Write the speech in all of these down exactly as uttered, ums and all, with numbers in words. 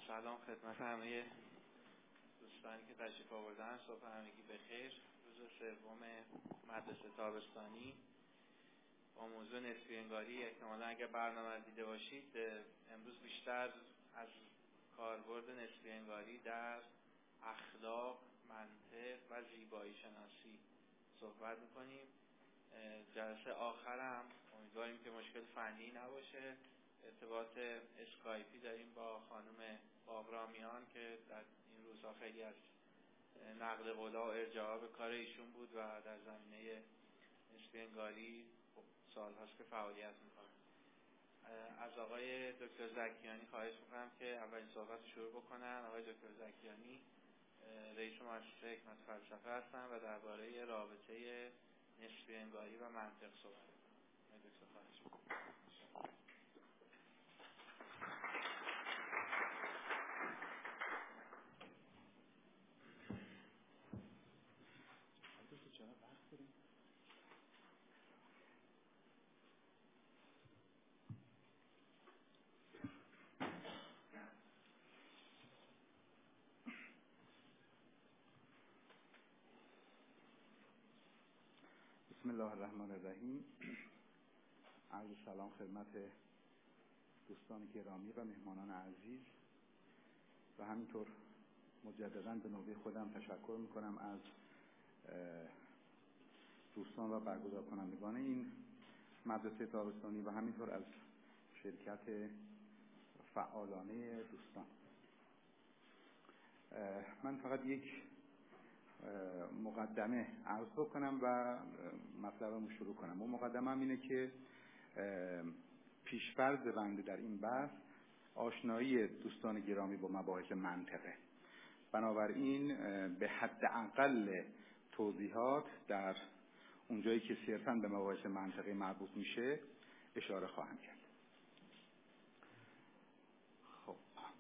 سلام خدمت همه دوستانی که تشریف آوردن. صبح همگی بخیر. روز سوم مدرسه تابستانی با موضوع نسبی انگاری. احتمالا اگر برنامه دیده باشید امروز بیشتر از کاربرد نسبی انگاری در اخلاق، منطق و زیبایی شناسی صحبت میکنیم. جلسه آخرم امیدواریم که مشکل فنی نباشه. ارتباط اسکایپی داریم با خانم باغرامیان که در این روزها خیلی از نقل قولا و ارجاع به کار ایشون بود و در زمینه نسبی انگاری سالهاست که فعالیت میکنه. از آقای دکتر زکیانی خواهش میکنم که اولین صحبت شروع بکنن. آقای دکتر زکیانی رئیس مؤسسه حکمت فلسفه هستن و درباره رابطه نسبی انگاری و منطق صحبت میکنن. دکتر خواهش میکنم. بسم الله الرحمن الرحیم. عرض سلام خدمت دوستان گرامی و مهمانان عزیز و همینطور مجددا به نوبه خودم تشکر میکنم از دوستان و برگزار کنندگان این مدرسه تابستانی و همینطور از شرکت فعالانه دوستان. من فقط یک مقدمه عرض بکنم و مطلبمو شروع کنم. اون مقدمه هم اینه که پیشفرض بنده در این بحث آشنایی دوستان گرامی با مباحث منطقه. بنابراین به حد اقل توضیحات در اونجایی که صرفاً به مباحث منطقه مربوط میشه اشاره خواهم کرد. خب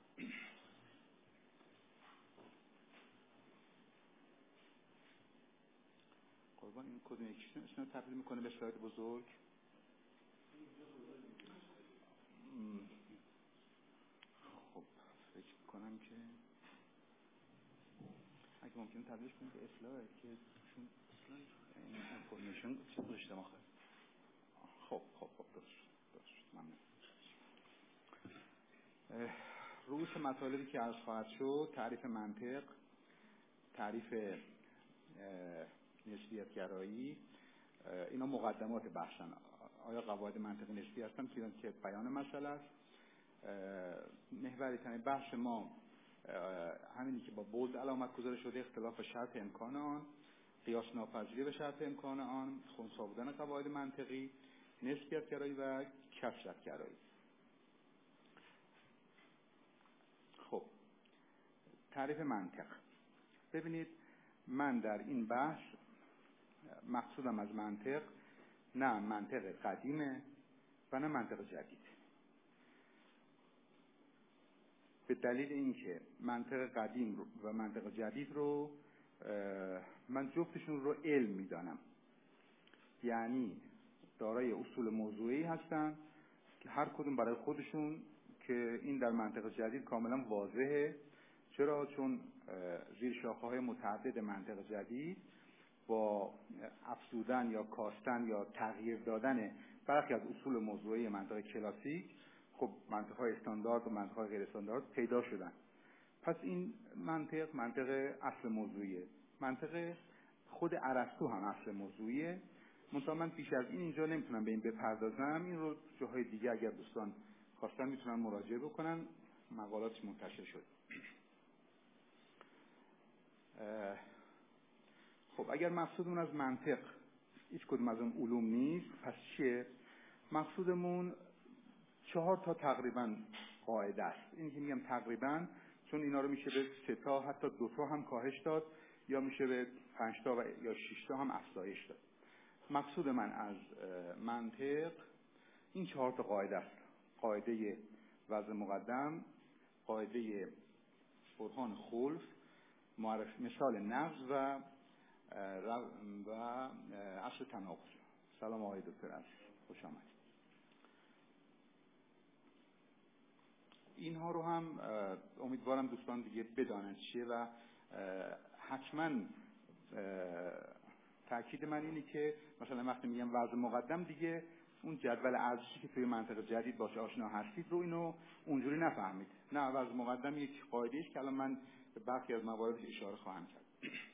قربان این کدوم یکیشون اسمو تبدیل میکنه به اسلاید بزرگ. خب فکر میکنم که اگه ممکنه تبدیلش کنیم به اسلاید که چون اسلاید این اینفورمیشن چه گذاشته آخر. خب خب خب درست درست ممنون. رؤوس مطالبی که عرض خواهد شد: تعریف منطق، تعریف نسبیت گرایی. اینا مقدمات بحثن. آیا قواعد منطق نسبی هستن که بیان مسئله است. محوری ترین بحث ما همینی که با بولد علامت گذاشته شده: اختلاف شرط امکان آن، قیاس ناپذیری به شرط امکان آن، خنثی بودن قواعد منطقی، نسبیت گرایی و کثرت گرایی. خب تعریف منطق. ببینید من در این بحث مقصودم از منطق نه منطق قدیمه و نه منطق جدید، به دلیل اینکه منطق قدیم و منطق جدید رو من جفتشون رو علم میدانم، یعنی دارای اصول موضوعی هستن که هر کدوم برای خودشون، که این در منطق جدید کاملا واضحه. چرا؟ چون زیر شاخه‌های متعدد منطق جدید با افزودن یا کاستن یا تغییر دادن برخی از اصول موضوعی منطق کلاسیک، خب منطق‌های استاندارد و منطق‌های غیر استاندارد پیدا شدن. پس این منطق منطق اصل موضوعیه. منطق خود ارسطو هم اصل موضوعیه. منتها من بیش از این اینجا نمیتونم به این بپردازم. این رو جاهای دیگه اگر دوستان خواستن میتونن مراجعه بکنن، مقالات منتشر شد. خب اگر مقصودمون از منطق هیچ کدوم از اون علوم نیست، پس چیه؟ مقصودمون چهار تا تقریبا قاعده است. این که میگم تقریبا چون اینا رو میشه به سه تا حتی دو تا هم کاهش داد، یا میشه به پنج تا و یا شش تا هم افزایش داد. مقصود من از منطق این چهار تا قاعده است: قاعده وضع مقدم، قاعده برهان خلف، معرف مثال نقض و و اصل تناقض. سلام آقای دکتر عزیز، خوش آمدید. اینها رو هم امیدوارم دوستان دیگه بدانن چیه و حتما تأکید من اینه که مثلا وقتی میگم وضع مقدم دیگه اون جدول ارزشی که توی منطقه جدید باشه آشنا هستید رو اینو اونجوری نفهمید. نه، وضع مقدم یک قاعده است که الان من به برخی از مواردش اشاره خواهم کرد.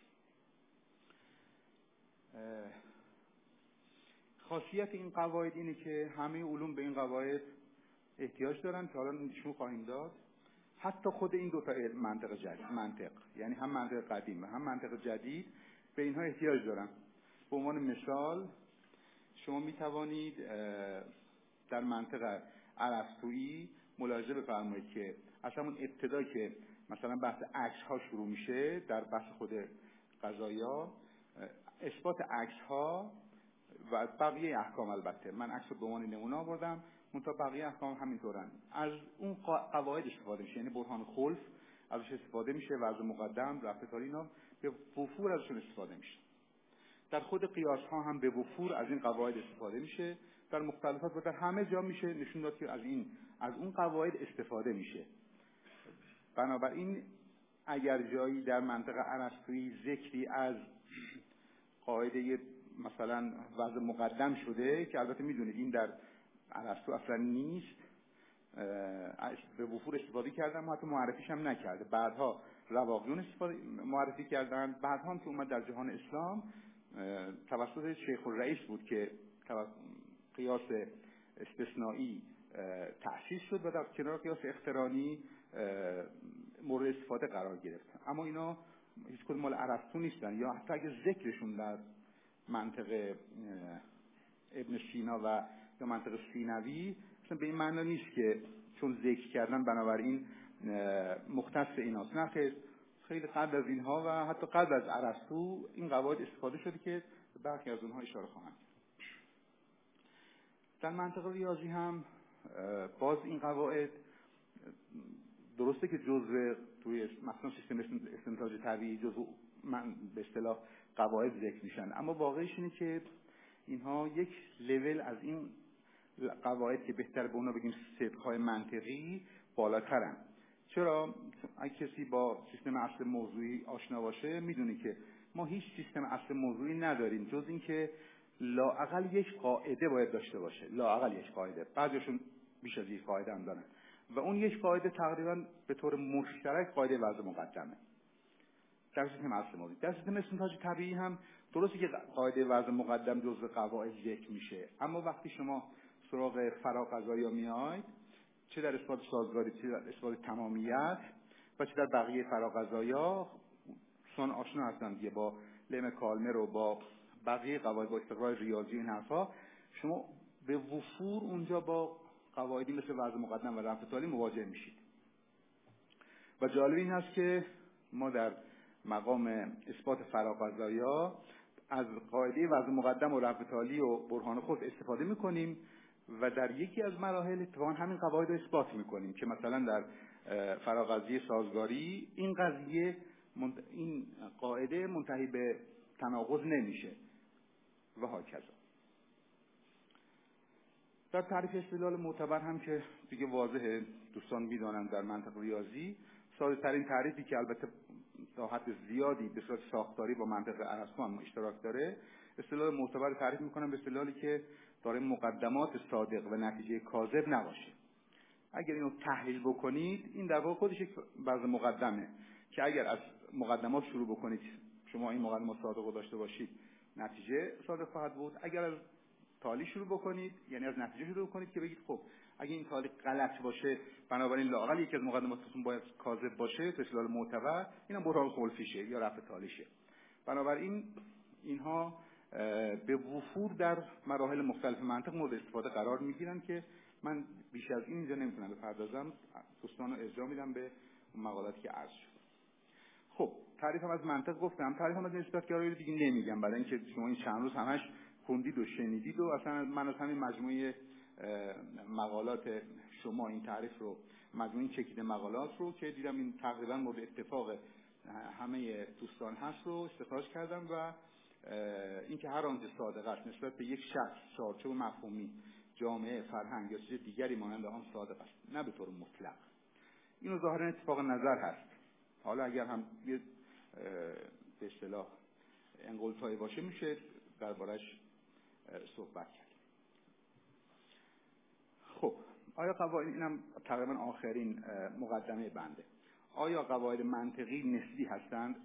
خاصیت این قواعد اینه که همه علوم به این قواعد احتیاج دارن که حالا نشون خواهیم داد. حتی خود این دو تا منطقه جدید، منطق یعنی هم منطق قدیم و هم منطق جدید، به اینها احتیاج دارن. به عنوان مثال شما می توانید در منطقه ارسطویی ملاحظه بفرمایید که اصلا اون ابتدا که مثلا بحث عکس ها شروع میشه در بحث خود قضایا، اثبات عکس ها و بقیه احکام، البته من عکس رو به عنوان نمونه آوردم، منتها بقیه احکام همینطورن، از اون قواعد استفاده میشه، یعنی برهان خلف ازش استفاده میشه، وضع مقدم، رفع تالی، اینا به وفور ازشون استفاده میشه. در خود قیاس ها هم به وفور از این قواعد استفاده میشه، در مختلفات و در همه جا میشه نشون داد که از این از اون قواعد استفاده میشه. بنابراین اگر جایی در منطقه ارسطویی ذکری از قاعده مثلا وضع مقدم شده که البته میدونید این در ارسطو اصلا نیست، به وفور استفاده کردن، حتی معرفیش هم نکرده، بعدها رواقیون استفاده معرفی کردن، بعدها هم که اومد در جهان اسلام توسط شیخ الرئیس بود که قیاس استثنایی تأسیس شد و در کنار قیاس اقترانی مورد استفاده قرار گرفت. اما اینا هیچ کدوم مال ارسطو نیستن، یا حتی اگه ذکرشون در منطق ابن سینا و یا منطق سینوی مثلا به این معنی نیست که چون ذکر کردن بنابراین مختص ایناست. نه خیر، خیلی قبل از اینها و حتی قبل از ارسطو این قواعد استفاده شده که برخی از اونها اشاره خواهم کرد. در منطق ریاضی هم باز این قواعد درسته که جزء توی مثلا سیستم استنتاج طبیعی جزء من به اصطلاح قواعد ذکر میشن، اما واقعیش اینه که اینها یک لول از این قواعد که بهتر به اونا بگیم صدقهای منطقی بالاترن. چرا؟ اگه کسی با سیستم اصل موضوعی آشنا باشه میدونه که ما هیچ سیستم اصل موضوعی نداریم جز این که لااقل یک قاعده باید داشته باشه، لااقل یک قاعده، بعضیشون بیش از یک قاعده هم دارن و اون یک قاعده تقریبا به طور مشترک قاعده وضع مقدمه در سیستم اصل موضوعی. در سیستم استنتاج طبیعی هم درسته که قاعده وضع مقدم جزء قواعد ذکر میشه، اما وقتی شما سراغ فراقضایا میاید، چه در اثبات سازگاری، چه در اثبات تمامیت و چه در بقیه فراقضایا، سن آشنا هستن دیگه با لم کالمر و با بقیه قواعد، با استقرار ریاضی این حرفا، شما به وفور اونجا با قواعدی مثل وضع مقدم و رفع تالی مواجه میشید. و جالب این هست که ما در مقام اثبات فراقضایا از قاعده وضع مقدم و رفع تالی و برهان خود استفاده میکنیم و در یکی از مراحل اتفاقا همین قواعد رو اثبات میکنیم که مثلا در فراقضایی سازگاری این قضیه این قاعده منتهی به تناقض نمیشه و هاکذا. در تعریف استدلال معتبر هم که دیگه واضحه، دوستان میدونن در منطق ریاضی ساده ترین تعریفی که البته تا حد زیادی به صورت ساختاری با منطق ارسطو هم اشتراک داره، استدلال معتبر تعریف میکنن به استدلالی که داره مقدمات صادق و نتیجه کاذب نباشه. اگر اینو تحلیل بکنید این در واقع خودش یک وضع مقدمه که اگر از مقدمات شروع بکنید، شما این مقدمات صادق رو داشته باشید، نتیجه صادق خواهد بود. اگر از تالی شروع بکنید، یعنی از نتیجه شروع بکنید که بگید خب اگه این تالی غلط باشه بنابراین لااقل یکی از مقدماتتون باید کاذب باشه، به استدلال معتبر اینم برهان خلفیشه یا رفع تالیشه. بنابراین اینها به وفور در مراحل مختلف منطق مورد استفاده قرار میگیرن که من بیش از این اینجا نمیتونم بپردازم، دوستان رو ارجاع میدم به مقالاتی که عرض شد. خب تعریفم از منطق گفتم، تعریفم از نسبت‌گرایی دیگه نمیگم برای اینکه شما این چند روز همش خوندید و شنیدید و اصلا من از همین مجموعه مقالات شما این تعریف رو، مجموعه چکیده مقالات رو که دیدم این تقریبا مورد اتفاق همه دوستان هست رو استخراج کردم و اینکه هر آنچه صادق است نسبت به یک شخص، چارچوب مفهومی، جامعه، فرهنگ یا چیز دیگری مانند آن صادق است، نه به طور مطلق. اینو ظاهرا اتفاق نظر هست. حالا اگر هم یه به اصطلاح انقلتایی باشه میشه دربارش صحبت کرد. خب آیا قواعد، اینم تقریبا آخرین مقدمه بنده، آیا قواعد منطقی نسبی هستند؟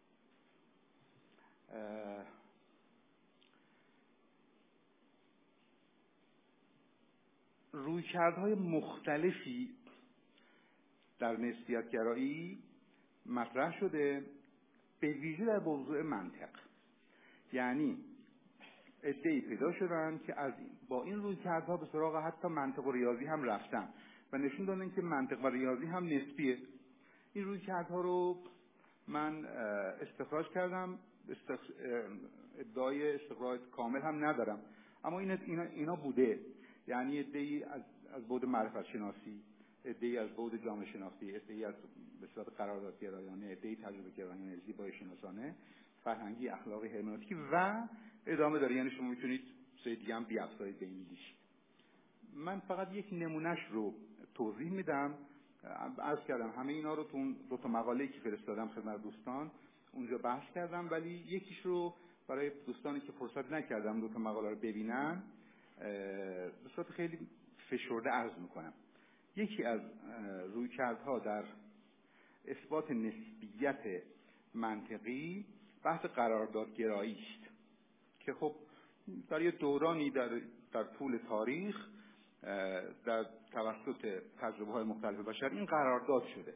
رویکردهای مختلفی در نسبیت گرایی مطرح شده، به ویژه در موضوع منطق. یعنی عده‌ای پیدا شدن که از این با این رویکردها به سراغ حتی منطق و ریاضی هم رفتن و نشون دادن که منطق و ریاضی هم نسبیه. این رویکردها رو من استخراج کردم، استخ... ادعای استخراج کامل هم ندارم، اما این اینا, اینا بوده. یعنی عده‌ای از از بعد معرفت شناسی، عده‌ای از بعد جامعه شناسی، عده‌ای از به صورت قراردادگرایانه، عده‌ای تجربه گرایانه، زیبایی شناسانه، فرهنگی، اخلاقی، هرمنوتیکی و ادامه داره. یعنی شما میتونید سه دیگه هم بیافزایید به این لیست. من فقط یک نمونهش رو توضیح میدم. عرض کردم همه اینا رو تو دو تا مقاله‌ای که فرستادم خدمت دوستان اونجا بحث کردم، ولی یکیش رو برای دوستانی که فرصت نکردم دو تا مقاله رو ببینن به صورت خیلی فشرده عرض میکنم. یکی از رویکردها در اثبات نسبیت منطقی بحث قراردادگرایی است که خب در یه دورانی در در طول تاریخ در توسط تجربه‌های مختلف بشر این قرارداد شده.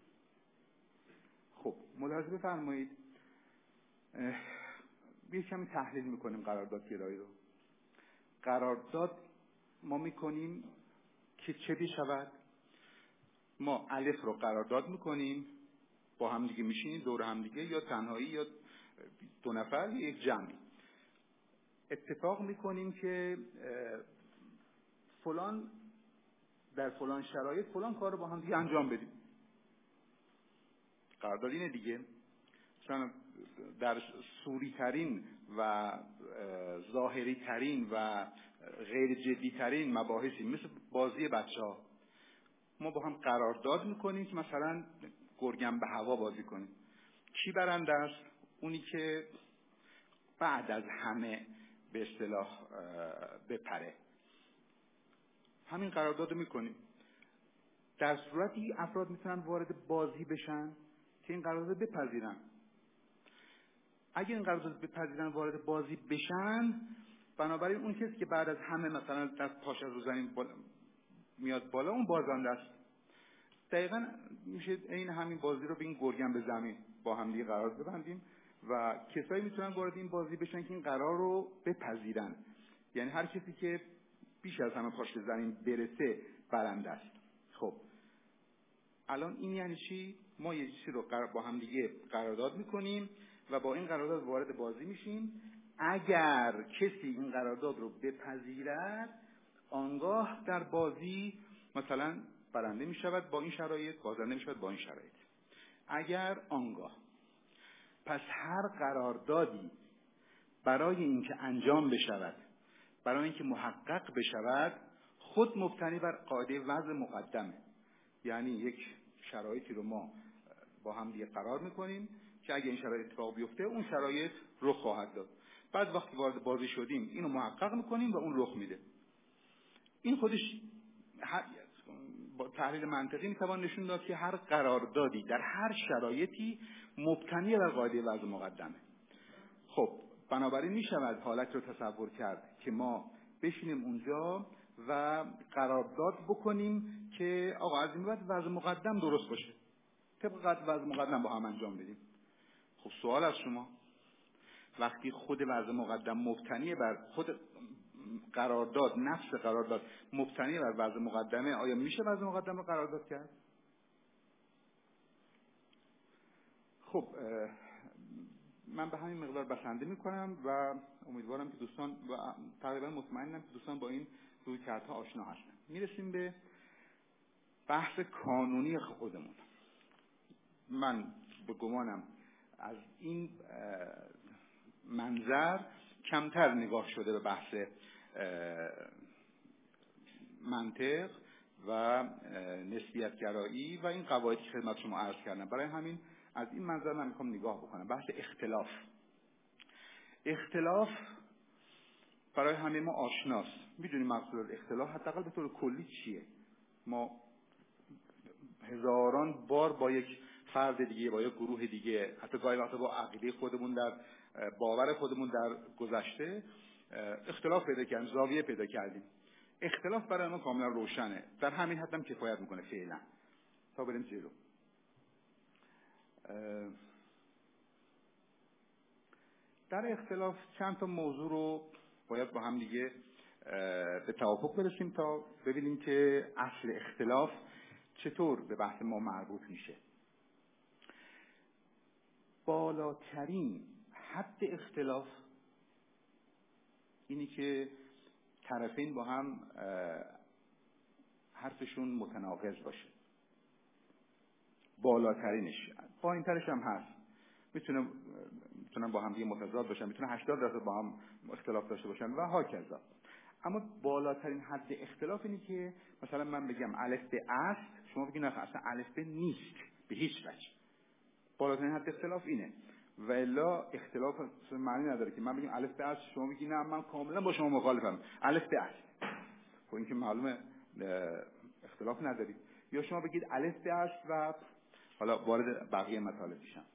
خب ملاحظه بفرمایید، یه کمی تحلیل میکنیم قراردادگرایی رو. قرارداد ما میکنیم که چه بشود؟ ما الف رو قرارداد میکنیم، با هم دیگه میشینیم دور هم دیگه، یا تنهایی یا دو نفر یا یک جمعی، اتفاق میکنیم که فلان در فلان شرایط فلان کار رو با هم دیگه انجام بدیم. قرارداد اینه دیگه. مثلا در سوری ترین و ظاهری ترین و غیر جدی ترین مباحثی مثل بازی بچه ها ما با هم قرارداد میکنیم که مثلا گرگم به هوا بازی کنیم. کی برنده است؟ اونی که بعد از همه به اصطلاح بپره. همین قرارداد رو میکنیم. در صورتی افراد میتونن وارد بازی بشن که این قرارداد بپذیرن. اگر این قرارداد بپذیرن وارد بازی بشن، بنابراین اون کسی که بعد از همه مثلا دست پاش از رو زمین میاد بالا اون بازنده است. دقیقاً میشه این همین بازی رو به این گرگم به زمین با هم دیگه قرار ببندیم و کسایی میتونن وارد این بازی بشن که این قرار رو بپذیرن. یعنی هر کسی که بیش از همه پاش به زمین برسه برنده است. خب الان این یعنی چی؟ ما یه چیزی رو با هم دیگه قرارداد میکنیم و با این قرارداد وارد بازی میشیم. اگر کسی این قرارداد رو بپذیرد، آنگاه در بازی مثلا برنده میشود با این شرایط، بازنده میشود با این شرایط. اگر آنگاه پس هر قراردادی برای اینکه انجام بشود، برای اینکه محقق بشود، خود مبتنی بر قاعده وضع مقدمه. یعنی یک شرایطی رو ما با هم دیگه قرار میکنیم که اگه این شرایط اتفاق بیفته اون شرایط رخ خواهد داد. بعد وقتی وارد بازی شدیم اینو محقق میکنیم و اون رخ میده. این خودش با تحلیل منطقی میتوان نشون داد که هر قراردادی در هر شرایطی مبتنی بر قاعده وضع مقدمه. خب بنابراین میشود حالت رو تصور کرد که ما بشینیم اونجا و قرارداد بکنیم که آقا از این بعد وضع مقدم درست باشه، طبق وضع مقدم با هم انجام بدیم. خب سوال از شما، وقتی خود وضع مقدم مبتنی بر خود قرارداد، نفس قرارداد مبتنی بر وضع مقدمه، آیا میشه وضع مقدم رو قرارداد کرد؟ خب من به همین مقدار بسنده میکنم و امیدوارم که دوستان و تقریبا مطمئنم که دوستان با این رویکردها آشنا هستن. میرسیم به بحث کانونی خودمون. من به گمانم از این منظر کمتر نگاه شده به بحث منطق و نسبیت گرایی و این قواعدی که خدمت شما عرض کردم. برای همین از این منظر من میخوام نگاه بکنم. بحث اختلاف اختلاف برای همه ما آشناست. میدونیم مقصود اختلاف حداقل به طور کلی چیه. ما هزاران بار با یک فرد دیگه، با یک گروه دیگه، حتی گاهی وقتا با عقیده خودمون، در باور خودمون در گذشته اختلاف پیدا کردیم، زاویه پیدا کردیم. اختلاف برای ما کاملا روشنه. در همین حد هم کفایت میکنه فعلا تا بریم جلو. در اختلاف چند تا موضوع رو باید با هم دیگه به توافق برسیم تا ببینیم که اصل اختلاف چطور به بحث ما مربوط میشه. بالاترین حد اختلاف اینی که طرفین با هم حرفشون متناقض باشه. بالاترینش. پایین‌ترش هم هست. میتونه میتونن با هم دیگه متضاد باشن، میتونه هشتاد درصد با هم اختلاف داشته باشن و هاکذا. اما بالاترین حد اختلاف اینی که مثلا من بگم الف به است، شما بگید نه اصلا الف به نیست به هیچ وجه. بالاترین حد اختلاف اینه. و الا اختلاف معنی نداره که من بگم الف به است، شما بگید نه من کاملا با شما مخالفم، الف به است. خب این که معلومه اختلاف ندارید. یا شما بگید الف به است و حالا وارد بقیه مطالب میشم،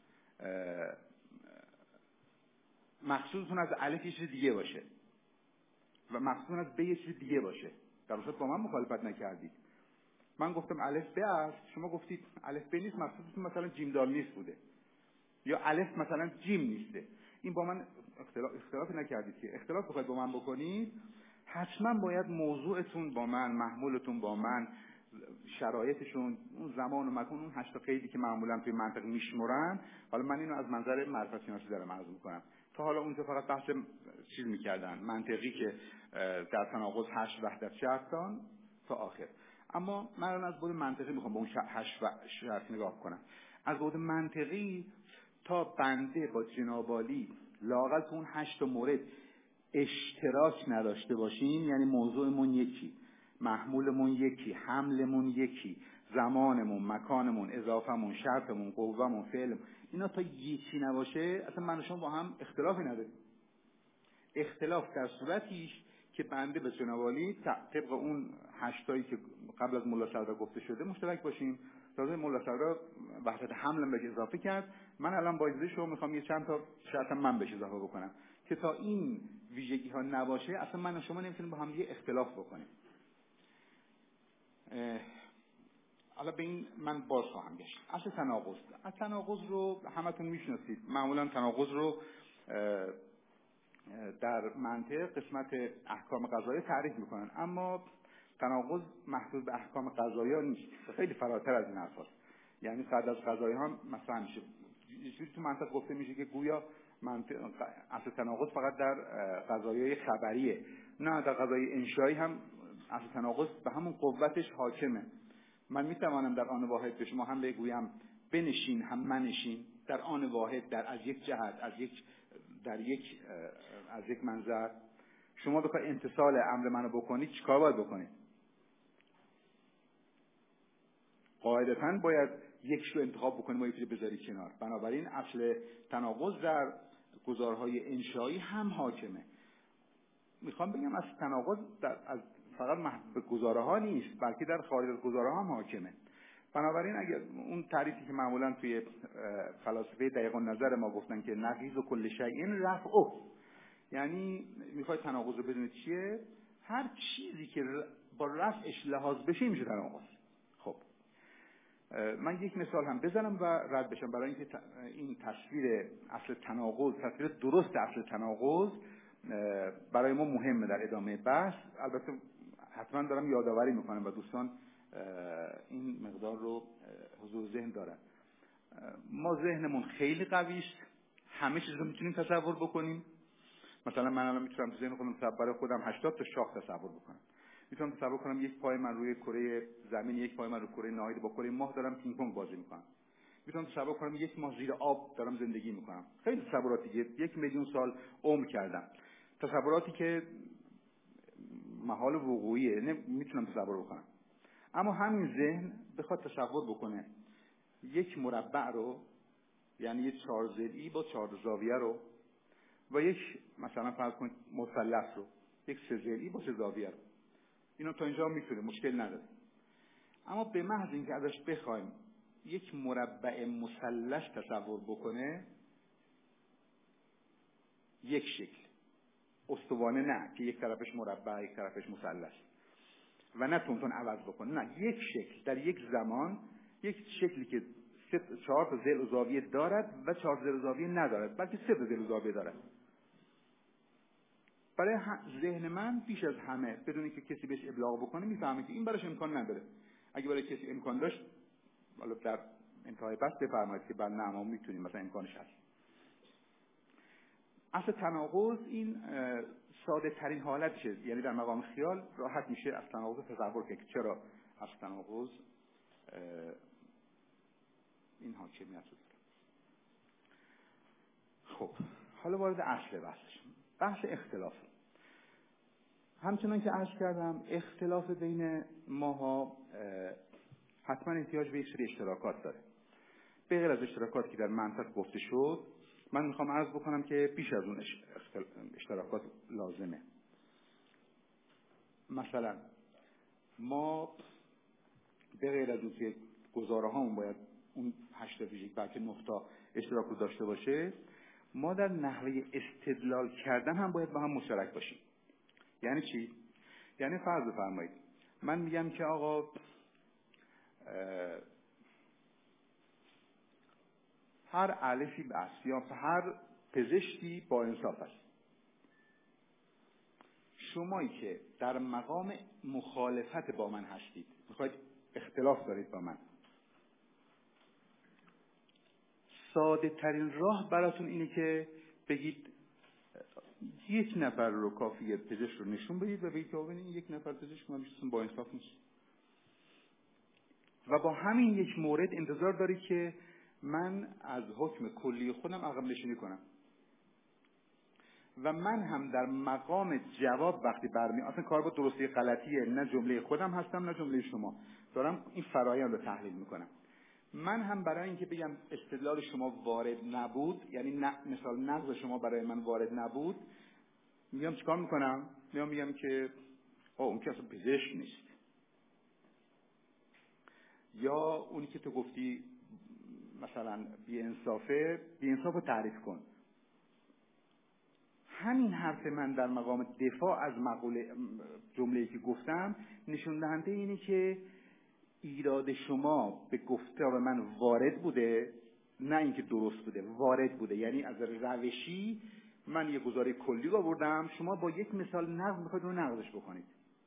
مقصودتون از الف یه چیز دیگه باشه و مقصودتون از ب یه چیز دیگه باشه، در اصل با من مخالفت نکردید. من گفتم الف ب است، شما گفتید الف ب نیست، مقصودتون مثلا جیم دال نیست بوده، یا الف مثلا جیم نیسته. این با من اختلاف اختلاف نکردید که. اختلاف بخواید با من بکنید حتما باید موضوعتون با من، محمولتون با من، شرایطشون، اون زمان و مکان، اون هشت تا قیدی که معمولا توی منطق میشمرن. حالا من اینو از منظر معرفت شناسی دارم عرض میکنم. تا حالا اونجا فقط بحث چیز میکردن منطقی که در تناقض هشت وحدت شرطان تا آخر. اما من از بود منطقی میخوام به اون هشت شرط نگاه کنم. از بود منطقی تا بنده با جناب عالی لااقل تو اون هشت مورد اشتراک نداشته باشیم، یعنی موضوعمون یکی، محمولمون یکی، حملمون یکی، زمانمون، مکانمون، اضافهمون، شرطمون، قوهمون، فعلمون، اینا تا یکی نباشه اصلا من و شما با هم اختلافی نداریم. اختلاف در صورتیش که بنده به جناب عالی طبق اون هشتایی که قبل از ملا صدرا گفته شده مشترک باشیم. تازه ملا صدرا وحدت حملم بهش اضافه کرد، من الان با اجازه شما میخوام یه چند تا شرط من بهش اضافه بکنم که تا این ویژگی ها نباشه اصلا من و شما نمیتونیم با هم دیگه اختلاف بکنیم. حالا به این من باز خواهم گشت. اصل تناقض. از تناقض رو همتون میشناسید. معمولا تناقض رو در منطق قسمت احکام قضایی تعریف میکنن، اما تناقض محدود به احکام قضایی نیست، خیلی فراتر از این حرفاست. یعنی قبل از قضایی هم مثلا میشه چیزی تو منطق گفته میشه که گویا منطق اصل تناقض فقط در قضایای خبریه. نه، در قضای انشایی هم اصل تناقض به همون قوتش حاکمه. من میتوانم در آن واحد به شما هم بگویم بنشین هم منشین، در آن واحد، در از یک جهت، از یک در یک از یک منظر. شما بخواید امتثال امر منو بکنید چیکار باید بکنید؟ قاعدتاً باید یک رو انتخاب بکنید و یکی رو بذارید کنار. بنابراین اصل تناقض در گزارهای انشایی هم حاکمه. میخوام بگم از تناقض در از فقط محدود به گزاره ها نیست، بلکه در خارج از گزاره ها هم حاکمه. بنابراین اگر اون تعریفی که معمولا توی فلاسفه دقیق النظر ما گفتن که نقیض و کل شیء رفعه، یعنی میخوای تناقض رو بدونید چیه؟ هر چیزی که با رفعش لحاظ بشه میشه تناقض. خب من یک مثال هم بزنم و رد بشم برای اینکه این تصویر اصل تناقض، تصویر درست اصل تناقض برای ما مهمه در ادامه بحث. البته حتما دارم یادآوری میکنم و دوستان این مقدار رو حضور ذهن دارن. ما ذهنمون خیلی قوی است، همه چیز رو میتونیم تصور بکنیم. مثلا من الان میتونم تو ذهن خودم برای خودم هشتاد تا شاخ تصور بکنم. میتونم تصور کنم یک پای من روی کره زمین، یک پای من روی کره ناهید با کره ماه دارم پینگ پونگ بازی میکنم. میتونم تصور کنم یک ماه زیر آب دارم زندگی میکنم. خیلی تصوراتی که یک میلیون سال عمر کردم، تصوراتی که محال وقوعیه، نمیتونم تصور بکنم. اما همین ذهن بخواد تصور بکنه یک مربع رو، یعنی یک چهار ضلعی با چهار زاویه رو، و یک مثلا فرض کنید مثلث رو، یک سه ضلعی با سه زاویه رو، اینو تا اینجا میتونه، مشکل نداره. اما به محض اینکه ازش بخوایم یک مربع مثلث تصور بکنه، یک شکل استوانه، نه که یک طرفش مربع یک طرفش مثلث و نه تون تون عوض بکنه، نه، یک شکل در یک زمان، یک شکلی که سه چهار تا ضلع و زاویه دارد و چهار ضلع و زاویه ندارد، بلکه سه تا ضلع و زاویه دارد. برای ذهن من بیش از همه بدون اینکه کسی بهش ابلاغ بکنه میفهمه که این براش امکان نداره. اگه برای کسی امکان داشت، حالا در انتهای بحث بفرمایید که بله نه ما میتونیم، مثلا امکانش هست. اصل تناقض این ساده ترین حالتشه، یعنی در مقام خیال راحت میشه از تناقض تصور که چرا از تناقض این حاکمیت رو داره. خب حالا وارد اصل بحثش، بحث اختلاف. همچنان که عرض کردم اختلاف بین ماها حتما احتیاج به یک سری اشتراکات داره. به غیر از اشتراکاتی که در منطق گفته شد، من میخوام عرض بکنم که بیش از اون اشتراکات لازمه. مثلا ما به غیر از اون که گزاره هامون باید اون هشت فیزیک بلکه نه تا اشتراک رو داشته باشه، ما در نحوه استدلال کردن هم باید با هم مشترک باشیم. یعنی چی؟ یعنی فرض بفرمایید من میگم که آقا هر الفی بس یا هر پزشکی با انصاف است. شمایی که در مقام مخالفت با من هستید، میخواید اختلاف دارید با من، ساده ترین راه براتون اینه که بگید یک نفر رو کافیه پزشک رو نشون بدید و بگید که ببینید این یک نفر پزشک من میشستم با انصاف نیست. و با همین یک مورد انتظار دارید که من از حکم کلی خودم عقب نشینی کنم. و من هم در مقام جواب وقتی برمی اصلا کار با درستی غلطیه، نه جمله خودم هستم نه جمله شما، دارم این فرایند رو تحلیل میکنم. من هم برای اینکه بگم استدلال شما وارد نبود، یعنی مثال نقض شما برای من وارد نبود، میگم چیکار میکنم؟ میگم میگم که آه اون که اصلا پزشک نیست، یا اونی که تو گفتی مثلا بی انصافه، بی انصاف رو تعریف کن. همین حرف من در مقام دفاع از مقوله جمله‌ای که گفتم نشون دهنده اینه که ایراد شما به گفتار من وارد بوده، نه اینکه درست بوده، وارد بوده. یعنی از روشی من یه گزاره کلی آوردم، شما با یک مثال نقض میخواید اون نقضش بکنید.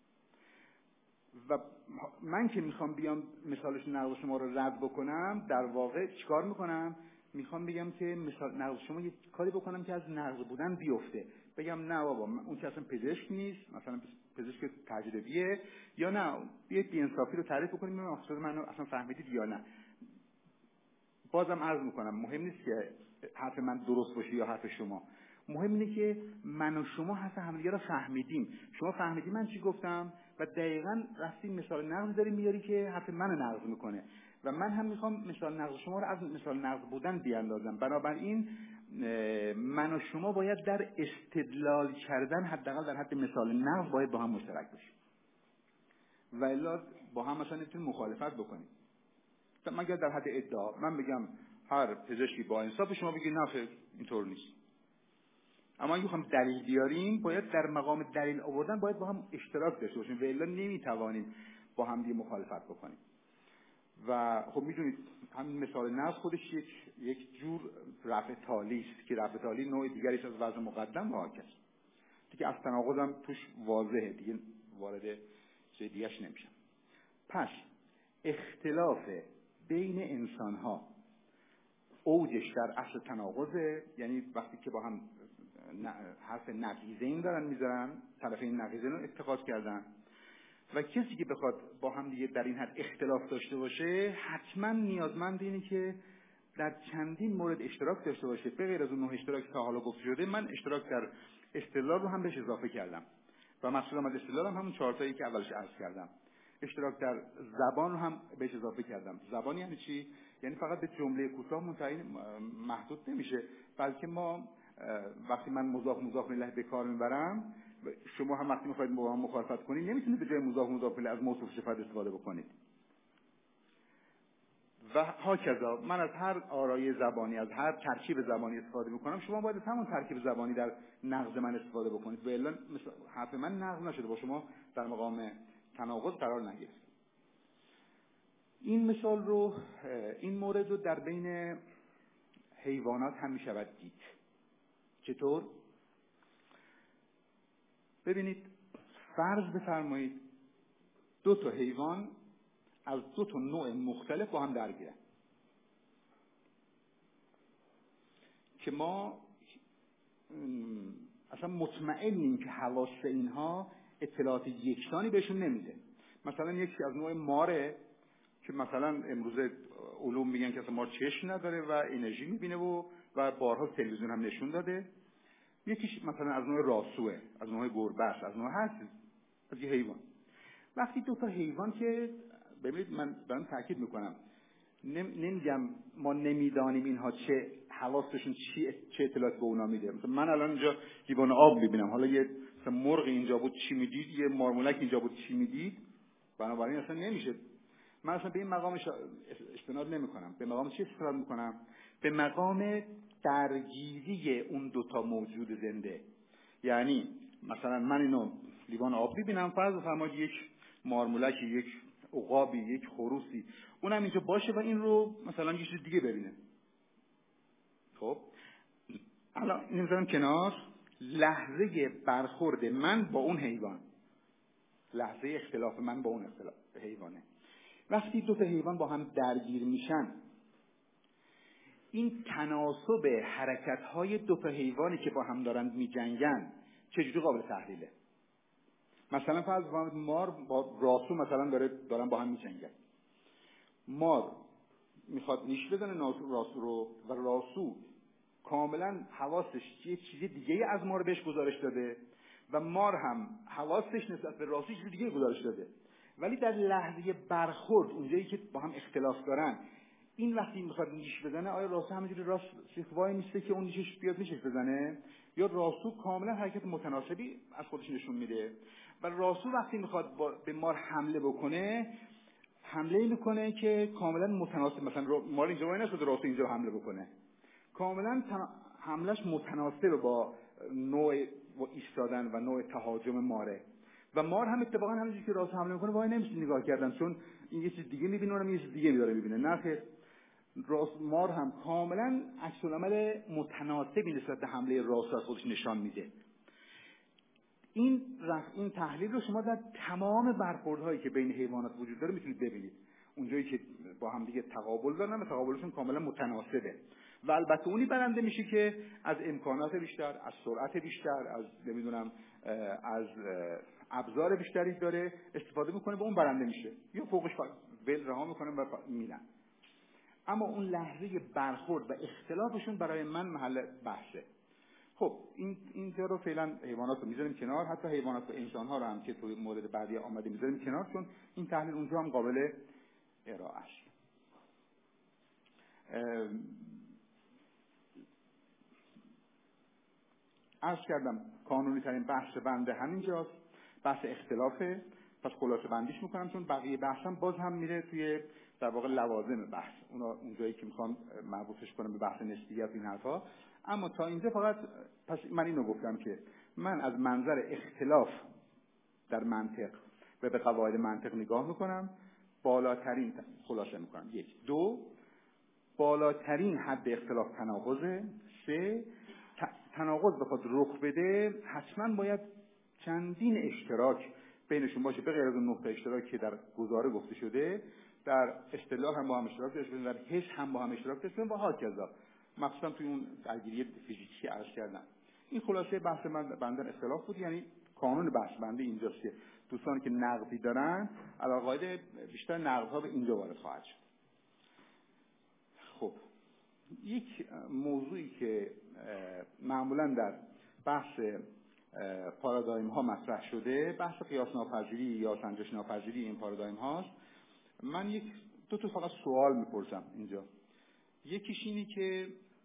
و من که میخوام بیام مثالش نقض شما رو رد بکنم، در واقع چیکار میکنم؟ میخوام بگم که مثال نقض شما یه کاری بکنم که از نقض بودن بیفته. بگم نه بابا اون که اصلا پزشک نیست، مثلا پزشک تجربیه، یا نه بیاید بی‌انصافی رو تعریف بکنیم من مقصود منو اصلا فهمیدید یا نه. بازم عرض میکنم مهم نیست که حرف من درست باشه یا حرف شما، مهم اینه که من و شما حرف همدیگه رو فهمیدیم. شما فهمیدی من چی گفتم و دقیقاً راستی مثال نقض داری میاری که حرف منو نقض میکنه و من هم میخوام مثال نقض شما رو از مثال نقض بودن بیاندازم. بنابراین من و شما باید در استدلال کردن حداقل در حد مثال نقض باید با هم مشترک باشیم، و الا با هم مثلا نمیتونیم مخالفت بکنیم. مگر در حد ادعا من بگم هر پزشکی با انصاف، شما بگید نه خیر اینطور نیست. اما اگه بخوام دلیل بیاریم باید در مقام دلیل آوردن باید با هم اشتراک داشته باشیم و الا نمیتوانیم با هم دیگه مخالفت بکنیم. و خب میدونید همین مثال نقض خودش یک یک جور رفع تالی است که رفع تالی نوع دیگری از وضع مقدم و هاکس دیگه، از تناقضم توش واضحه دیگه، وارد چیز دیگه‌اش نمیشم. پس اختلاف بین انسان ها اوجش در اصل تناقضه، یعنی وقتی که با هم حرف نقیضین دارن میذارن، طرفین نقیضین رو اتخاذ کردن و کسی که بخواد با هم دیگه در این حد اختلاف داشته باشه حتما نیازمند اینه که در چندین مورد اشتراک داشته باشه. به غیر از اون نه اشتراک که تا حالا گفته شده، من اشتراک در استدلال رو هم بهش اضافه کردم و مقصودم از استدلال هم همون چهار تایی که اولش عرض کردم. اشتراک در زبان رو هم بهش اضافه کردم. زبان یعنی چی؟ یعنی فقط به جمله کوتاه منتهی محدود نمیشه، بلکه ما وقتی من مضاف مضاف الیه به کار میبرم، شما هم وقتی میخواید با هم مخالفت کنید نمیتونید به جای مضاف مضاف الیه از موصوف صفت استفاده بکنید. و هاکذا من از هر آرای زبانی، از هر ترکیب زبانی استفاده میکنم، شما باید از همون ترکیب زبانی در نقد من استفاده بکنید و الا حرف من نقد نشده، با شما در مقام تناقض قرار نگرفت. این مثال رو، این مورد رو در بین حیوانات هم میشود دید. چطور؟ ببینید، فرض بفرمایید دو تا حیوان از دو تا نوع مختلف با هم درگیرن که ما اصلا مطمئنیم که حواس اینها اطلاعات یکسانی بهشون نمیده. مثلا یکی از نوع ماره که مثلا امروزه علوم میگن که اصلا مار چشم نداره و انرژی میبینه و و بارها تلویزیون هم نشون داده. یکیش مثلا از نوع راسوه، از نوع گربه است، از نوع هر چیز، از یه حیوان. وقتی دو تا حیوان که ببینید من دارم تاکید میکنم، نمیگم ما نمیدانیم اینها چه حواسشون چی چه اطلاعات به اونا میده. مثلا من الان اینجا لیوان آب میبینم، حالا یه مثلا مرغ اینجا بود چی میدید، یه مارمولک اینجا بود چی میدید، بنابراین اصلا نمیشه. من اصلا به این مقام استناد نمیکنم. به مقام چی استناد میکنم؟ به مقام درگیری اون دوتا موجود زنده. یعنی مثلا من اینو لیوان آب میبینم، فرض بفرمایید یک مارمولکی، یک عقابی، یک خروسی، اونم اینجا باشه و این رو مثلا یه چیز دیگه ببینه. خب الان اینو میذارم کنار. لحظه برخورد من با اون حیوان، لحظه اختلاف من با اون اختلاف حیوانه. وقتی دو تا حیوان با هم درگیر میشن، این تناسب حرکت‌های دو تا حیوانی که با هم دارن میجنگن چجوری قابل تحلیله؟ مثلا فرض کنید مار با راسو مثلا داره دارن با هم میجنگن. مار میخواد نیش بزنه راسو رو و راسو کاملا حواسش یه چیز دیگه از مار بهش گزارش داده و مار هم حواسش نسبت به راسو چیز دیگه گزارش داده. ولی در لحظه برخورد اونجایی که با هم اختلاف دارن، این وقتی میخواد نیش بزنه، آیا راسو همینجوری راست وای میسته که اون نیشش بیاد نیشش بزنه، یا راسو کاملا حرکت متناسبی از خودش نشون میده و راسو وقتی میخواد به مار حمله بکنه حمله میکنه که کاملا متناسب، مثلا مار اینجا وای نشده راسو اینجا حمله بکنه، کاملا حملش متناسب با نوع و ایستادن و نوع تهاجم ماره. و مار هم اتفاقا همونجوری که راسو حمله میکنه وای نمیشه نگاه کردن، چون این یه چیز دیگه میبینه اونم یه چیز دیگه داره میبینه. نه خیر، راس مار هم کاملا عکس العمل متناسبی نسبت به حمله راسو از خودش نشان میده. این این تحلیل رو شما در تمام برخوردهایی که بین حیوانات وجود داره میتونید ببینید. اونجایی که با هم دیگه تقابل دارن و تقابلشون کاملا متناسبه و البته اونی برنده میشه که از امکانات بیشتر، از سرعت بیشتر، از نمیدونم از ابزار بیشتری داره استفاده میکنه و اون برنده میشه، یا فوقش ول رها میکنه و میرن. اما اون لحظه برخورد و اختلافشون برای من محل بحثه. خب این اینجا رو فعلا حیوانات رو میذاریم کنار، حتی حیوانات و انسان ها رو هم که توی مورد بعدی آمده میذاریم کنار، چون این تحلیل اونجا هم قابل ارائه است. عرض کردم قانونی ترین بحث بنده همینجاست، بحث اختلافه. پس خلاصه بندیش میکنم، چون بقیه بحثم باز هم میره توی در واقع لوازم بحث، اونا اونجایی که میخوام مربوطش کنم به بحث نسبیت این حرفا. اما تا اینجا فقط پس من اینو گفتم که من از منظر اختلاف در منطق و به قواعد منطق نگاه میکنم، بالاترین خلاصه میکنم. یک، دو، بالاترین حد اختلاف تناقضه. سه، تناقض بخواد رخ بده حتما باید چندین اشتراک بینشون باشه، به غیر از اون نقطه اشتراکی که در گزاره گفته شده، در اصطلاح هم با هم اشتراک داشته باشن، در حس هم با هم اشتراک داشته باشن و هاکذا، مخصوصا توی اون درگیری فیزیکی عرض کردم. این خلاصه بحث من بنده اختلاف بود. یعنی قانون بحث بنده اینجاست که دوستانی که نقدی دارن علاقه بیشتر نقدها به اینجا وارد خواهد شد. خب یک موضوعی که معمولا در بحث پارادایم ها مطرح شده، بحث قیاس ناپذیری یا سنجش ناپذیری این پارادایم هاست. من یک دو تا فقط سوال میپرسم اینجا. یکیش اینی که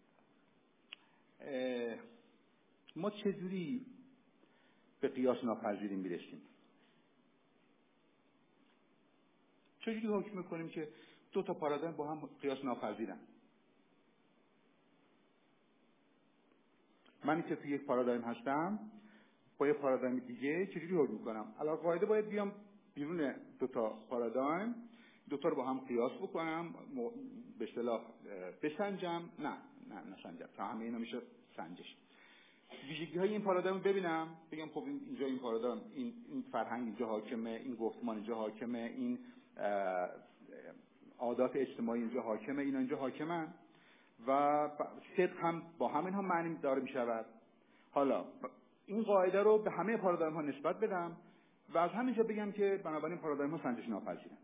ما چجوری به قیاس ناپذیری میرسیم؟ چجوری حکم میکنیم که دو تا پارادایم با هم قیاس ناپذیرن؟ من که توی یک پارادایم هستم با یه پارادایم دیگه چجوری حکم میکنم؟ علاوه قاعده باید بیام بیرون دو تا پارادایم، دو تا رو با هم قیاس بکنم، به اصطلاح بسنجم. نه نه نسنجم، تا همه اینا میشه سنجش. ویژگی های این پارادایم رو ببینم، بگم خب اینجا این پارادایم، این این فرهنگ اینجا حاکمه، این گفتمان اینجا حاکمه، این عادات اجتماعی اینجا حاکمه، اینا اینجا حاکمن و صدق هم با همین هم معنی داره میشود. حالا این قاعده رو به همه پارادایم ها نسبت بدم و از همینجا بگم که بنابراین پارادایم ها سنجش ناپذیرن.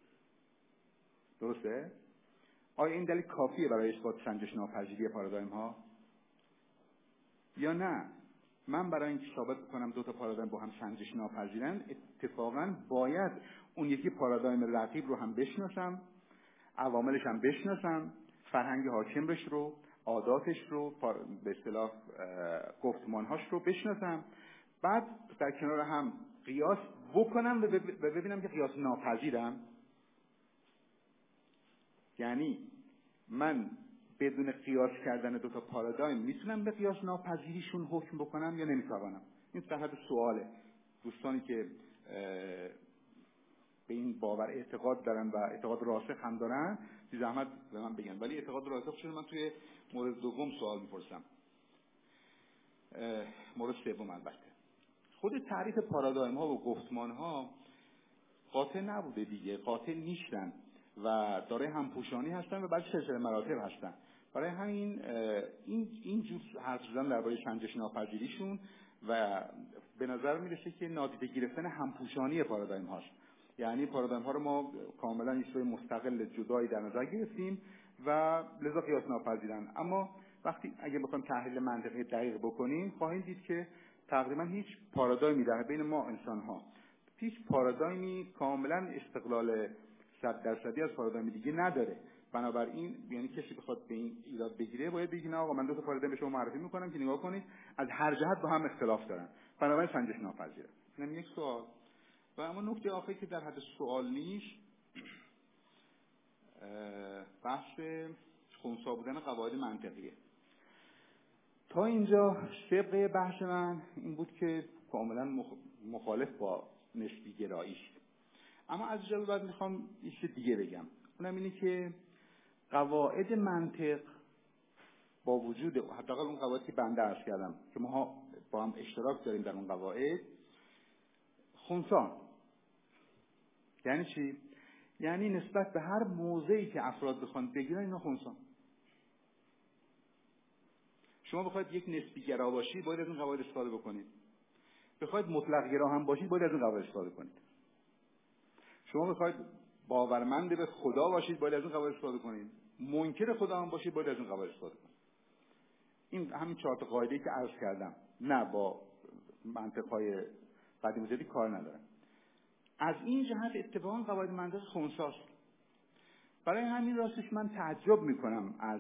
درسته؟ آیا این دلیل کافیه برای اثبات سنجش ناپذیری پارادایم ها یا نه؟ من برای اینکه ثابت کنم دو تا پارادایم با هم سنجش ناپذیرن، اتفاقا باید اون یکی پارادایم رقیب رو هم بشناسم، عواملش هم بشناسم، فرهنگ حاکمش رو، عاداتش رو، به اصطلاح گفتمانهاش رو بشناسم، بعد در کنار هم قیاس بکنم و ببینم که قیاس ناپذیرم. یعنی من بدون قیاس کردن دو تا پارادایم میتونم به قیاس ناپذیریشون حکم بکنم یا نمیتوانم؟ این در حد سواله. دوستانی که به این باور اعتقاد دارن و اعتقاد راسخ هم دارن بی زحمت به من بگن، ولی اعتقاد راسخ شده من توی مورد دوم سوال میپرسم. مورد سوم البته خود تعریف پارادایم ها و گفتمان ها قاطع نبوده دیگه، قاطع نیستن و دارای همپوشانی هستن و بعد سلسله مراتب هستن. برای همین این این جور حرف زدن درباره سنجش ناپذیریشون و به نظر میرسه که نادیده گرفتن همپوشانی پارادایم هاست. یعنی پارادایم ها رو ما کاملا یه چیز مستقل جدایی در نظر گرفتیم و لذا قیاس ناپذیرن. اما وقتی اگه بخوایم تحلیل منطقی دقیق بکنیم خواهیم دید که تقریبا هیچ پارادایمی در بین ما انسان ها، هیچ پارادایمی کاملا استقلال صد درصدی از پارادایم دیگه نداره. بنابراین یعنی کسی بخواد به این ایراد بگیره باید بگه نه آقا من دو تا پارادایم به شما معرفی میکنم که نگاه کنید از هر جهت با هم اختلاف دارن، بنابراین سنجش ناپذیره. اینم یک سوال. و اما نکته آخری که در حد سوال نیست، بحث خنثی بودن قواعد منطقیه. تا اینجا طبق بحث من این بود که کاملا مخالف با نسبی گرایی است. اما از جلو بعد میخوام یه چیز دیگه بگم، اونم اینه که قواعد منطق با وجود حداقل اون قواعدی که بنده عرض کردم که ما با هم اشتراک داریم در اون قواعد، خنثی. یعنی چی؟ یعنی نسبت به هر موضعی که افراد بخوان بگیرن اینا خنثی. شما بخواید یک نسبی گرا باشید باید از این قواعد استفاده بکنید. بخواید مطلق گرا هم باشید باید از این قواعد استفاده کنید. شما بخواید باورمند به خدا باشید باید از این قواعد استفاده کنید. منکر خدا هم باشید باید از این قواعد استفاده کنید. این همین چهار تا قاعده‌ای که عرض کردم، نه با منطق‌های قدیم و جدید کار ندارن. از این جهت اتفاقا قواعد منطق خنثی است. برای همین راستش من تعجب میکنم از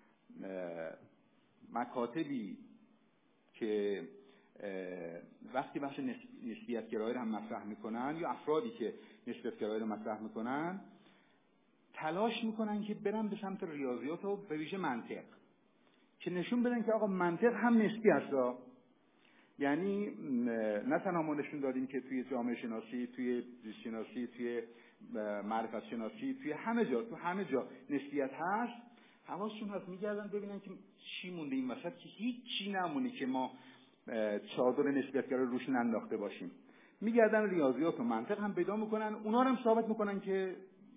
مکاتبی که وقتی بحث نسبیت گرایی رو هم مطرح میکنن یا افرادی که نسبیت گرایی رو مطرح میکنن تلاش میکنن که برن به سمت ریاضیات و به ویژه منطق که نشون بدن که آقا منطق هم نسبی هست. یعنی نه تنها ما نشون دادیم که توی جامعه شناسی، توی زیست شناسی، توی معرفت شناسی، توی همه جا تو همه جا نسبیت هست، حواسشون هست میگردن ببینن که چی مونده این وسط که هیچ چی نمونه که ما چادر نسبیت‌گرا روش ننداخته باشیم. میگردن ریاضیات و منطق هم پیدا میکنن، اونا رو هم ثابت میکنن که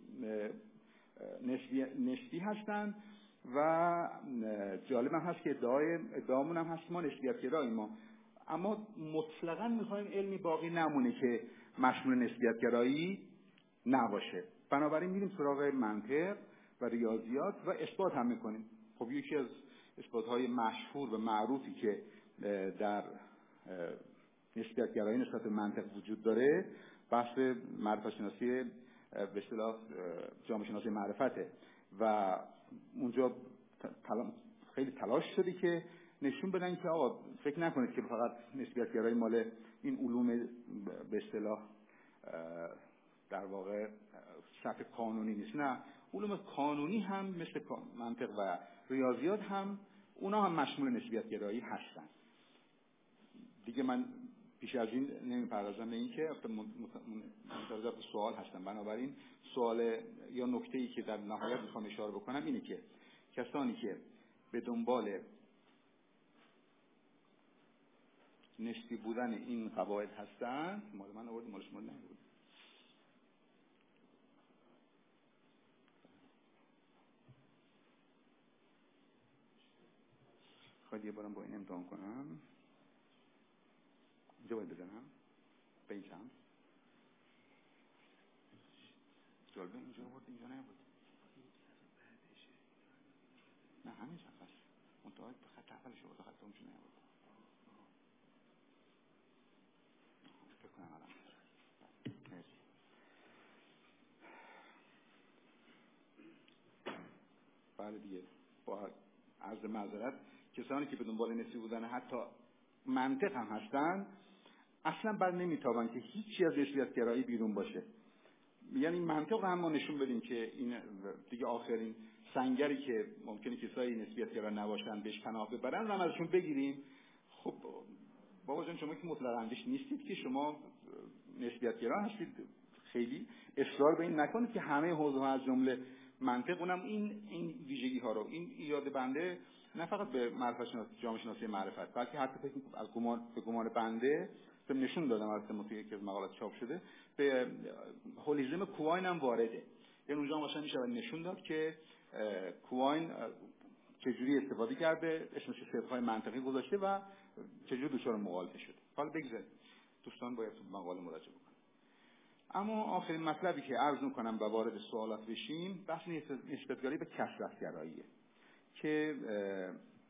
نسبی نسبی هستن و جالب هم هست که ادعای ادعامون هم هست که ما نسبیت گراییم ما، اما مطلقاً میخوایم علمی باقی نمونه که مشمول نسبیت گرایی نباشه. بنابراین میریم سراغ منطق و ریاضیات و اثبات هم میکنیم. خب یکی از اثبات‌های مشهور و معروفی که در نسبیت‌گرایی نسبت به منطق وجود داره، بحث معرفت شناسی به اصطلاح جامعه شناسی معرفته و اونجا خیلی تلاش شده که نشون بدن که آقا فکر نکنید که فقط نسبیت‌گرایی مال این علوم به اصطلاح در واقع سطح قانونی نیست. نه، علوم قانونی هم مثل منطق و ریاضیات هم اونا هم مشمول نسبیت‌گرایی هستن. دیگه من پیش از این نمی‌پردازم به این که منتظر سوال هستم. بنابراین سوال یا نکته‌ای که در نهایت میخوام اشاره بکنم اینه که کسانی که به دنبال نسبی بودن این قواعد هستن، مال من آورد مال شما نبود، خواهد یه بارم با این امتحان کنم. اینجا باید بزنم به این چند جالبه اینجا بود اینجا نبود. نه همین چند هست منطقه خط اولش بود خط اونجا نبود. فکر کنم الان مرسی. بله دیگه، با عرض معذرت کسانی که به دنبال نسبی بودن حتی منطق هم هستن اصلا بر نمیتابن که هیچی از نسبیت‌گرایی بیرون باشه. یعنی منطق هم ما نشون بدیم که این دیگه آخرین سنگری که ممکنه کسایی نسبیت‌گرا نباشن بهش پناه ببرن رو ازشون بگیریم. خب بابا جان شما که مطلق اندیش نیستید که شما نسبیت‌گرا هستید، خیلی اصرار به این نکنید که همه حوزه‌ها از جمله منطق اونم این این ویژگی ها رو، این ایراد بنده نه فقط به معرفت شناسی جامعه شناسی معرفت بلکه حتی فکر از گمان به گمان بنده نشون دادم از توی یکی از مقالات چاپ شده به هولیزم کوواین هم وارده. یعنی اونجا هم میشه نشون داد که کوواین چجوری استفاده کرده، اسمش صدقهای منطقی گذاشته و چجوری دچار مغالطه شده. حالا بگذارید دوستان باید تو مقاله مراجعه بکنن. اما آخرین مطلبی که عرض می‌کنم و وارد سوالات بشیم بحث نسبت‌گرایی به کثرت‌گراییه که اه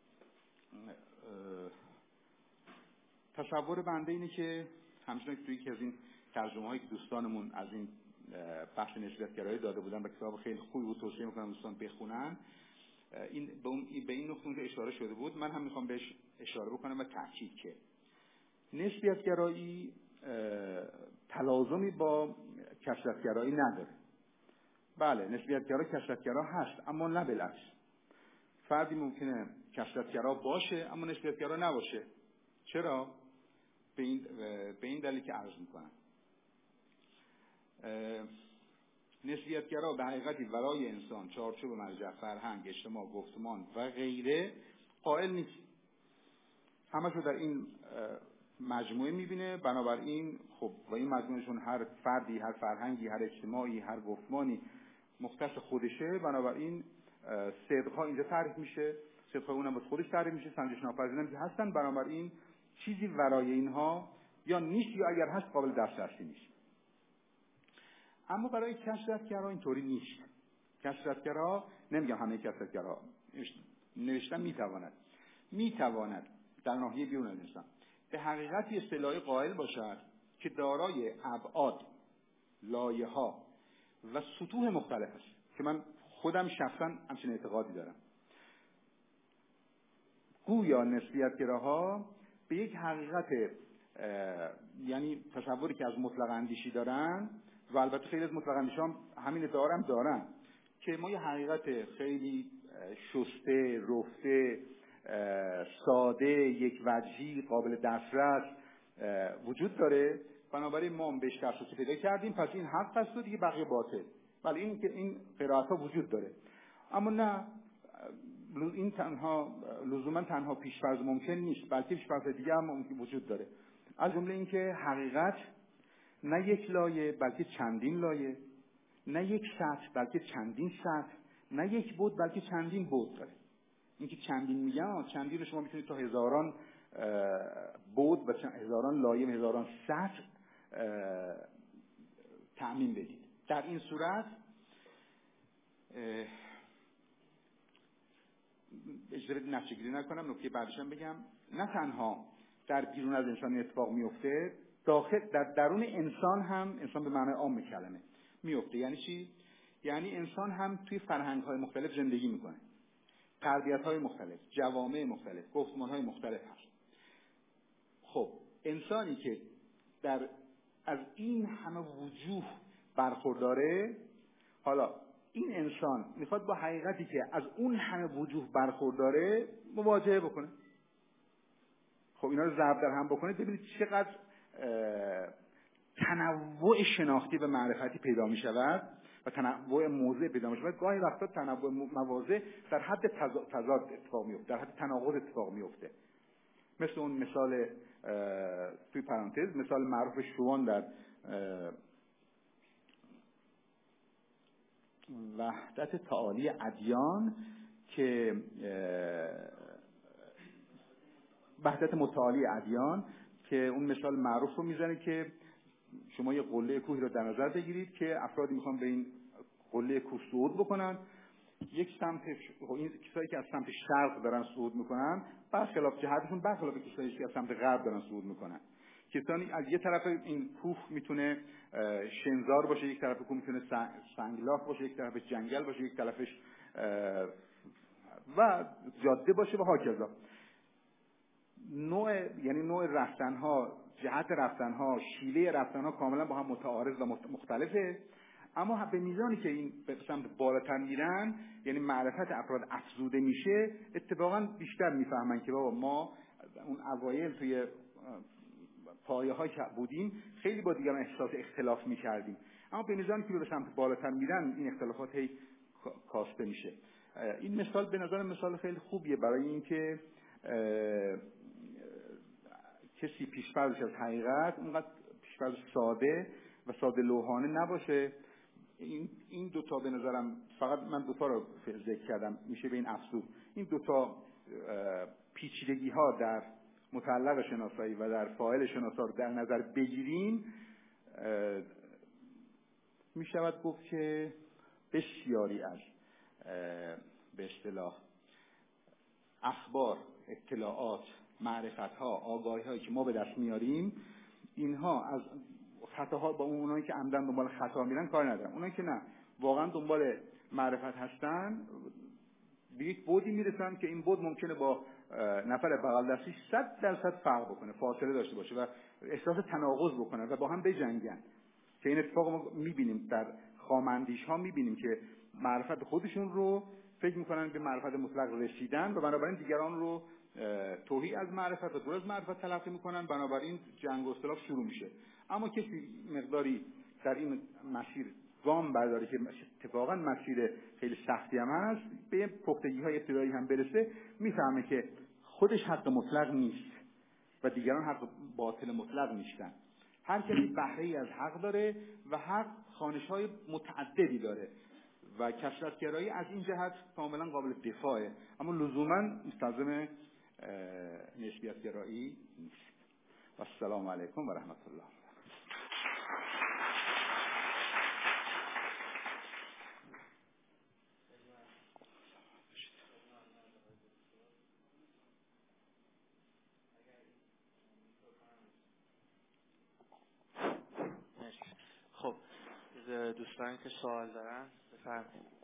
اه تصور بنده اینه که همچنان که توی یکی از این ترجمه‌هایی که دوستانمون از این بحث نسبیت‌گرایی داده بودن و کتاب خیلی خوبی بود، توصیه می‌کنم دوستان بخونن، این به اون به این نقطه اشاره شده بود. من هم می‌خوام بهش اشاره بکنم و تاکید که نسبیت‌گرایی تلازمی با کثرت‌گرایی نداره. بله نسبیت‌گرا کثرت‌گرا هست اما نه بالعکس. فردی ممکنه کثرت‌گرا باشه اما نسبیت‌گرا نباشه. چرا؟ به این به این دلیل که عرض می‌کنم. نسبیت‌گرا به حقیقتی ورای انسان چارچوب مرجع، فرهنگ، اجتماع، گفتمان و غیره قائل نیست. همه‌شو در این مجموعه می‌بینه. بنابراین خب و این مجموعهشون هر فردی، هر فرهنگی، هر اجتماعی، هر گفتمانی مختص خودشه. بنابراین صدق‌ها اینجا تعریف میشه، صدق‌ها اونم از خودش تعریف میشه، سنجش ناپذیرم که هستن. بنابراین چیزی ورای اینها یا نیست یا اگر هست قابل دسترسی نیست. اما برای کثرت‌گرا اینطوری نیست. کثرت‌گرا، نمیگم همه کثرت‌گرا، نوشتن میتواند میتواند در ناحیه بیرون از انسان به حقیقتی اصطلاحی قائل باشد که دارای ابعاد، لایه‌ها و سطوح مختلف است که من خودم شخصا همچین اعتقادی دارم. گویا نسبیت‌گراها به یک حقیقت یعنی تصوری که از مطلق اندیشی دارن و البته خیلی از مطلق اندیشی هم همین ادعا هم دارن که ما یه حقیقت خیلی شسته، رفته، ساده، یک وجهی، قابل دسترس وجود داره. بنابراین ما هم بهش دسترسی پیدا کردیم، پس این حق است و دیگه بقیه باطل. ولی این که این قرائت‌ها وجود داره. اما نه، این تنها لزوما تنها پیش‌فرض ممکن نیست، بلکه پیش‌فرض دیگه هم ممکن وجود داره. از جمله این که حقیقت نه یک لایه بلکه چندین لایه، نه یک سطح بلکه چندین سطح، نه یک بعد بلکه چندین بعد داره. این که چندین میگم، چندین رو شما میتونید تا هزاران بعد و هزاران لایه و هزاران سطح تعمیم بدید. در این صورت اجازه بدید نتیجه‌گیری نکنم، نکته بعدش هم بگم. نه تنها در بیرون از انسان اتفاق میفته داخل در درون انسان هم، انسان به معنای عام کلمه، میفته. یعنی چی؟ یعنی انسان هم توی فرهنگ‌های مختلف زندگی میکنه، تربیت‌های مختلف، جوامع مختلف، گفتمان‌های مختلف هست. خب انسانی که در از این همه وجوه برخورداره، حالا این انسان میخواد با حقیقتی که از اون همه وجوه برخورداره مواجهه بکنه. خب اینا رو ضرب در هم بکنه، ببینید چقدر تنوع شناختی و معرفتی پیدا می شود و تنوع موضع پیدا می شود. گاهی وقتا تنوع مواضع در حد تضاد اتفاق می افته، در حد تناقض اتفاق می افته. مثل اون مثال توی پرانتز، مثال معروف شوان در وحدت تعالی ادیان که وحدت متعالی ادیان که اون مثال معروف رو میزنه که شما یه قله کوهی رو در نظر بگیرید که افرادی میخوان به این قله کوه صعود بکنن. یک سمت این کسایی که از سمت شرق دارن صعود میکنن برخلاف جهتشون برخلاف کسایی که از سمت غرب دارن صعود میکنن. کسانی از یه طرف این کوه میتونه شنزار باشه، یک طرف کوه میتونه سنگلاخ باشه، یک طرفش جنگل باشه، یک طرفش و جاده باشه و هاکذا. نوع یعنی نوع رفتنها، جهت رفتنها، شیوه رفتنها کاملا با هم متعارض و مختلفه. اما به میزانی که این به سمت بالاتر میرن، یعنی معرفت افراد افزوده میشه، اتفاقا بیشتر میفهمن که بابا ما اون اوایل توی پایه های که بودیم خیلی با دیگران احساس اختلاف میکردیم، اما به میزانی که به سمت بالاتر میرن این اختلافات هی کاسته میشه. این مثال به نظر مثال خیلی خوبیه برای اینکه کسی پیش‌فرضش از حقیقت اونقدر پیش‌فرض ساده و ساده لوحانه نباشه. این این دو تا به نظرم، فقط من دو تا رو ذکر کردم، میشه به این افزود. این دو تا پیچیدگی ها در متعلق شناسایی و در فاعل شناسا رو در نظر بگیریم، میشود گفت که بسیاری از به اصطلاح اخبار، اطلاعات، معرفت‌ها، آگاهی‌هایی که ما به دست میاریم، اینها از خطاها با اونایی که عمدن دنبال خطا میرن کار ندارن. اونایی که نه، واقعا دنبال معرفت هستن، به یک بودی میرسن که این بود ممکنه با نفر بغل دستی صد درصد فرق بکنه، فاصله داشته باشه و احساس تناقض بکنه و با هم بجنگن. که این اتفاق ما میبینیم در خامندیش ها، میبینیم که معرفت خودشون رو فکر میکنن به معرفت مطلق رسیدن و بنابراین دیگران رو توهی از معرفت و دور از معرفت تلقی میکنن، بنابراین جنگ و اختلاف شروع میشه. اما کسی مقداری در این مسیر گام برداره که اتفاقا مسیر خیلی سختی هم هست، به پختگی های ابتدایی هم برسه، میفهمه که خودش حق مطلق نیست و دیگران حق باطل مطلق نیستن. هر کسی بهره ای از حق داره و حق خوانش های متعددی داره و کثرت‌گرایی از این جهت کاملا قابل دفاعه، اما لزوما مستلزم نسبیت‌گرایی نیست. و السلام علیکم و رحمت الله. خب دوستانی که سوال دارن بفرمایید.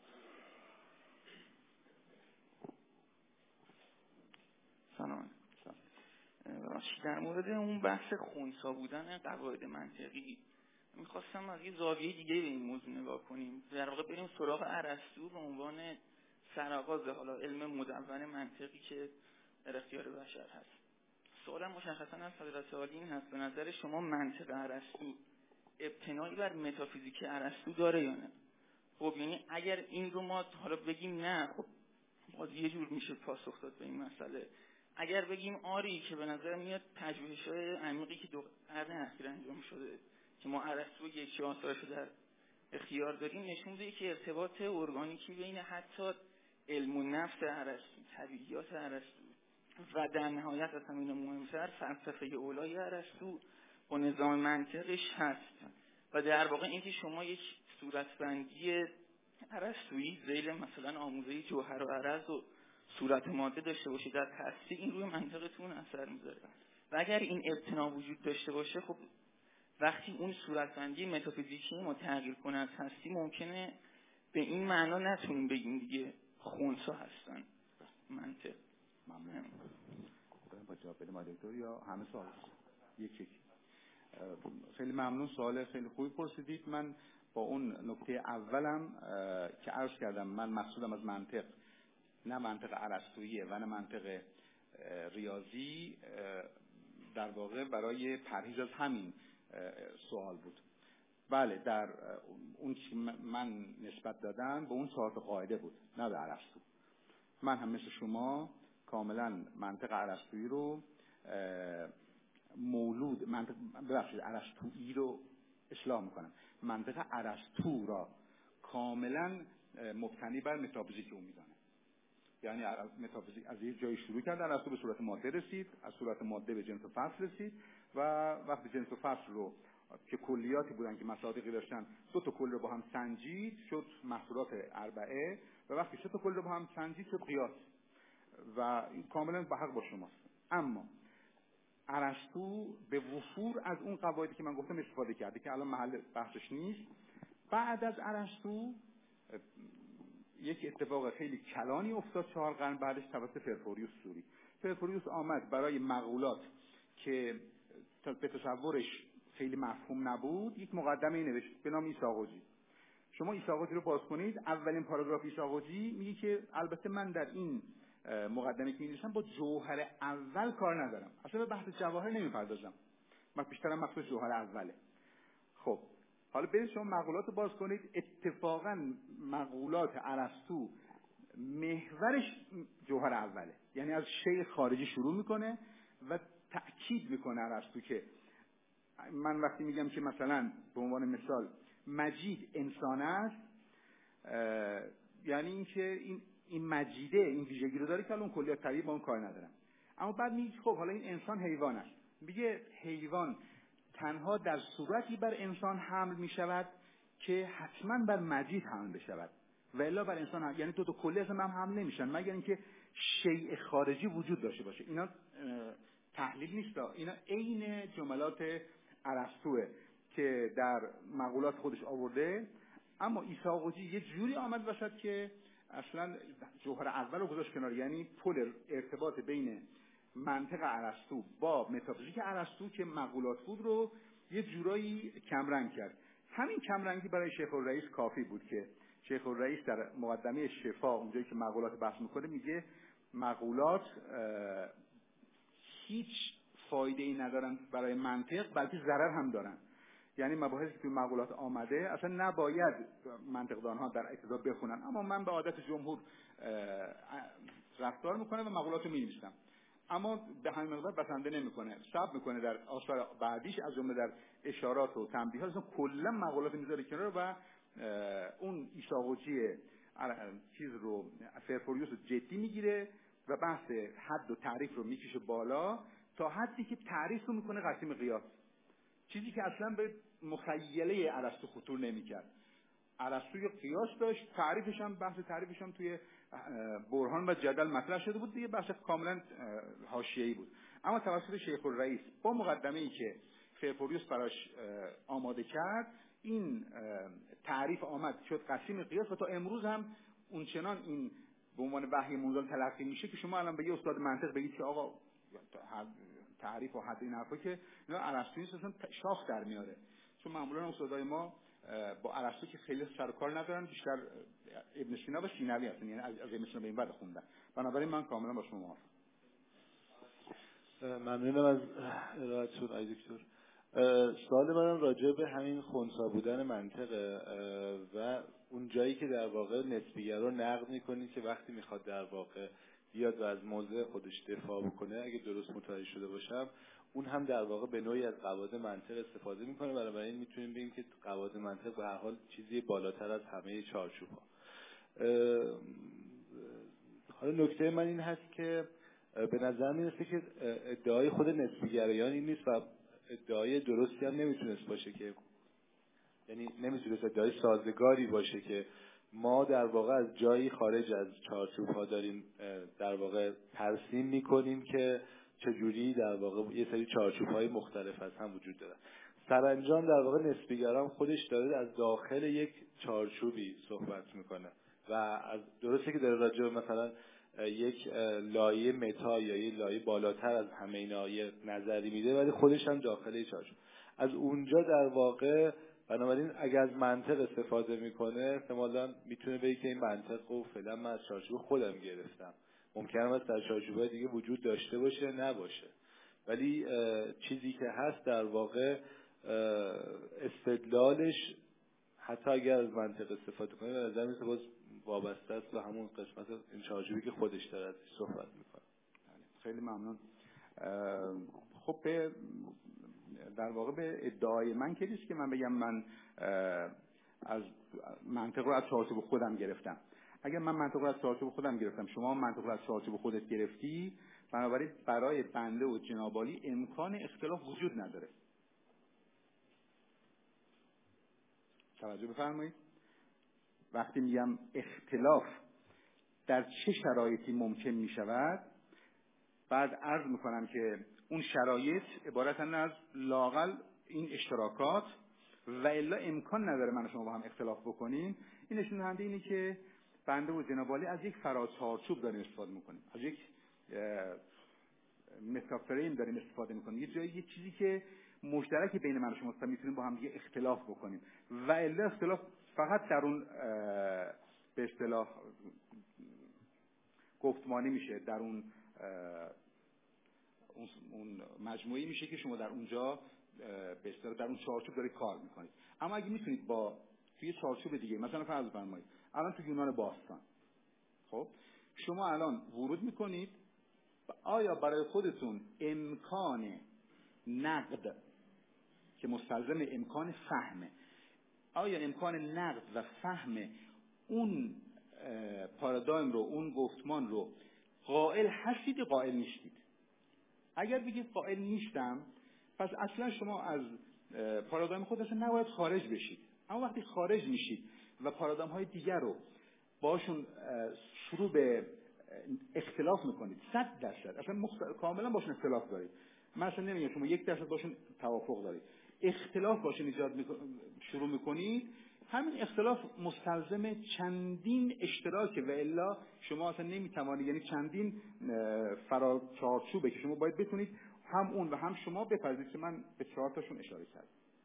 سلام. در مورد اون بحث خنثی بودن قواعد منطقی میخواستم از یه زاویه دیگه به این موضوع نگاه کنیم. در واقع بریم سراغ ارسطو به عنوان سرآغاز حالا علم مدون منطقی که در اختیار بشر هست. سوالم مشخصا از حضرت عالی این هست: به نظر شما منطق ارسطو ابتنایی بر متافیزیک ارسطو داره یا نه؟ خب یعنی اگر این رو ما حالا بگیم نه، خب باز یه جور میشه پاسخ داد به این مسئله. اگر بگیم آری، که به نظر میاد پژوهش‌های عمیقی که دو قرن اخیر انجام شده که ما ارسطو یک آثارش در اختیار داریم نشون میده که ارتباط ارگانیکی بین حتی علم و نفس ارسطو، طبیعیات ارسطو و در نهایت از همین مهمتر فلسفه اولای ارسطو با نظام منطقش هست. و در واقع اینکه شما یک صورتبندی ارسطویی ذیل مثلا آموزه جوهر و عرض و صورت ماده داشته باشید در تفسیر، این روی منطقتون اثر میذاره. و اگر این ابتنا وجود داشته باشه، خب وقتی اون صورتبندی متافیزیکی ما تغییر کنه از هستی، ممکنه به این معنا نتونیم بگیم دیگه خنثا هستن. منطق. ممنون. با جواب بده دکتر یا همه سوال یک یک. خیلی ممنون، سوال خیلی خوبی پرسیدید. من با اون نکته اولم که عرض کردم، من مقصودم از منطق نه منطق ارسطویی و نه منطق ریاضی، در واقع برای پرهیز از همین سوال بود. بله، در اون چی من نسبت دادم به اون چهار تا قاعده بود، نه به ارسطو. من هم مثل شما کاملا منطق ارسطویی رو مولود منطق ببخشید ارسطویی رو اصلاح میکنم. منطق ارسطو را کاملا مبتنی بر متافیزیک اون میدانه. یعنی متافیزیک از یه جایی شروع کرد، ارسطو به صورت ماده رسید، از صورت ماده به جنس و فصل رسید و وقتی جنس و فصل رو که کلیاتی بودن که مصادیقی داشتن، دو تا کل رو با هم سنجید شد محصولات اربعه، و وقتی سه تا کل رو با هم سنجید شد قیاس. و کاملا به حق با شماست. اما ارسطو به وفور از اون قواعدی که من گفتم استفاده کرده که الان محل بحثش نیست. بعد از ارسطو یک اتفاق خیلی کلانی افتاد چهار قرن بعدش توسط فرفوریوس سوری. فرفوریوس آمد برای مقولات که به تصورش خیلی مفهوم نبود یک مقدمه نوشت به نام ایثاقوجی. شما ایثاقوجی رو باز کنید، اولین پاراگراف ایثاقوجی میگه که البته من در این مقدمه که می‌نویسم با جوهر اول کار ندارم، اصلا به بحث جواهر نمیپردازم، من بیشترم مقصود جوهر اوله. خب حالا برید شما مقولات رو باز کنید، اتفاقا مقولات ارسطو محورش جوهر اوله، یعنی از شیء خارجی شروع میکنه و تأکید میکنه ارسطو که من وقتی میگم که مثلا به عنوان مثال مجید انسان است، یعنی اینکه این این مجیده این ویژگی رو داره که اون کلیات طبیعی با اون کار ندارم. اما بعد میگه خب حالا این انسان حیوان است، میگه حیوان تنها در صورتی بر انسان حمل میشود که حتما بر مجید حمل بشود و الا بر انسان هم. یعنی دو تا کلی اصلا هم حمل نمیشن مگر اینکه شیء خارجی وجود داشته باشه. اینا تحلیل نیست، اینا عین جملات ارسطوئه که در مقولات خودش آورده. اما ایثاقوجی یه جوری آمد وسط که اصلا جوهر اول رو گذاشت کنار، یعنی پل ارتباط بین منطق ارسطو با متافیزیک ارسطو که مقولات بود رو یه جورایی کمرنگ کرد. همین کمرنگی برای شیخ الرئیس کافی بود که شیخ الرئیس در مقدمه شفا اونجایی که مقولات بحث میکنه میگه مقولات هیچ فایده ای ندارن برای منطق بلکه ضرر هم دارن. یعنی مباحثی که توی مقولات آمده اصلا نباید منطقدان ها در ابتدا بخونن، اما من به عادت جمهور رفتار میکنم و مقولات رو می‌نویسم، اما به همین مقدار بسنده نمیکنه، صبر میکنه در آثار بعدیش از جمله در اشارات و تنبیهات اصلا کلا مقولات میذاره کنار و اون ایثاقوجی چیز رو فرفوریوس رو جدی میگیره و بحث حد و تعریف رو میکشه بالا تا حدی که تعریف رو میکنه قسیم قیاس، چیزی که اصلا به مخیله ارسطو خطور نمیکرد. ارسطو یه قیاس داشت، تعریفش هم بحث تعریفش هم توی برهان و جدل مطرح شده بود، دیگه بحث کاملا حاشیه‌ای بود. اما توسط شیخ الرئیس با مقدمه‌ای که فرفوریوس براش آماده کرد این تعریف آمد شد قسیم قیاس و تا امروز هم اونچنان این به عنوان وحی منزل تلقی میشه که شما الان به یه استاد منطق بگید که آقا تعریف و حد این حرفا که اینا ارسطویی اصلا شاخ در میاره، چون معمولا استادای ما با ارسطو که خیلی سر و کار ندارن، بیشتر ابن سینا و سینوی هستن، یعنی از ابن سینا به این بعد خوندن. بنابراین من کاملا با شما موافقم. ممنونم از ارائهتون آقای دکتر. سوال منم راجع به همین خنثی بودن منطقه و اون جایی که در واقع نسبیگرا رو نقد می‌کنید که وقتی میخواد در واقع بیاد و از موضع خودش دفاع بکنه، اگه درست متوجه شده باشم اون هم در واقع به نوعی از قواعد منطق استفاده میکنه، بنابراین میتونیم بگیم که قواعد منطق به هر حال چیزی بالاتر از همه چارچوب‌ها. حالا نکته من این هست که به نظر میرسه که ادعای خود نسبی‌گرایان این نیست و ادعای درستی هم نمیتونست باشه، که یعنی نمیتونست ادعای سازگاری باشه که ما در واقع از جایی خارج از چارچوب‌ها داریم در واقع ترسیم میکنیم که چجوری در واقع یه سری چارچوب‌های مختلف از هم وجود داره. سرانجام در واقع نسبیگرام خودش داره از داخل یک چارچوبی صحبت میکنه و از درسته که داره راجع به مثلا یک لایه متا یا یک لایه بالاتر از همه اینا یه نظری میده، ولی خودش هم داخل چارچوب. از اونجا در واقع بنابراین اگر از منطق استفاده میکنه احتمالاً میتونه بگه که این منطق رو فعلا من از چارچوب خودم گرفتم. ممکنه از در چارچوب‌های دیگه وجود داشته باشه نباشه، ولی چیزی که هست در واقع استدلالش حتی اگر از منطق استفاده کنه به نظر میاد باز وابسته است به همون قسمت این چارچوبی که خودش داره ازش صحبت میکنه. خیلی ممنون. خب به در واقع به ادعای من که نیست که من بگم من از منطق رو از چارچوب خودم گرفتم. اگر من منطق رو از چارچوب خودم گرفتم، شما منطق رو از چارچوب خودت گرفتی، بنابراین برای بنده و جناب عالی امکان اختلاف وجود نداره. توجه بفرمایید. وقتی میگم اختلاف در چه شرایطی ممکن می شود، بعد عرض میکنم که اون شرایط عبارتن از لااقل این اشتراکات و الا امکان نداره من و شما با هم اختلاف بکنیم. این نشون دهنده اینه که بنده و جناب عالی از یک فراتارچوب داریم استفاده میکنیم، از یک متافریم داریم استفاده میکنیم، یه جایی یه چیزی که مشترک بین من و شما است، میتونیم با هم دیگه اختلاف بکنیم و الا اختلاف فقط در اون به اصطلاح گفتمانی میشه، در اون اون مجموعی میشه که شما در اونجا به اصطلاح در اون چارچوب دارید کار میکنید. اما اگه میتونید با توی چارچوب دیگه، مثلا فرض بفرمایید الان تو یونان باستان، خب شما الان ورود میکنید، آیا برای خودتون امکان نقد که مستلزم امکان فهمه، آیا امکان نقد و فهم اون پارادایم رو، اون گفتمان رو قائل هستید یا قائل نیستید؟ اگر بگید قائل نیستم، پس اصلا شما از پارادایم خود اصلا نباید خارج بشید. اما وقتی خارج میشید و پارادایم های دیگر رو باشون شروع به اختلاف میکنید، صد درصد اصلا مخت... کاملا باشون اختلاف دارید. من اصلا نمیگم شما یک درصد باشون توافق دارید، اختلاف باشون ایجاد میکن... شروع میکنید، همین اختلاف مستلزم چندین اشتراکه و الا شما اصلا نمیتوانید، یعنی چندین فرا چارچوبه که شما باید بتونید هم اون و هم شما بپذیرید که من به چهار تاشون اشاره کردم.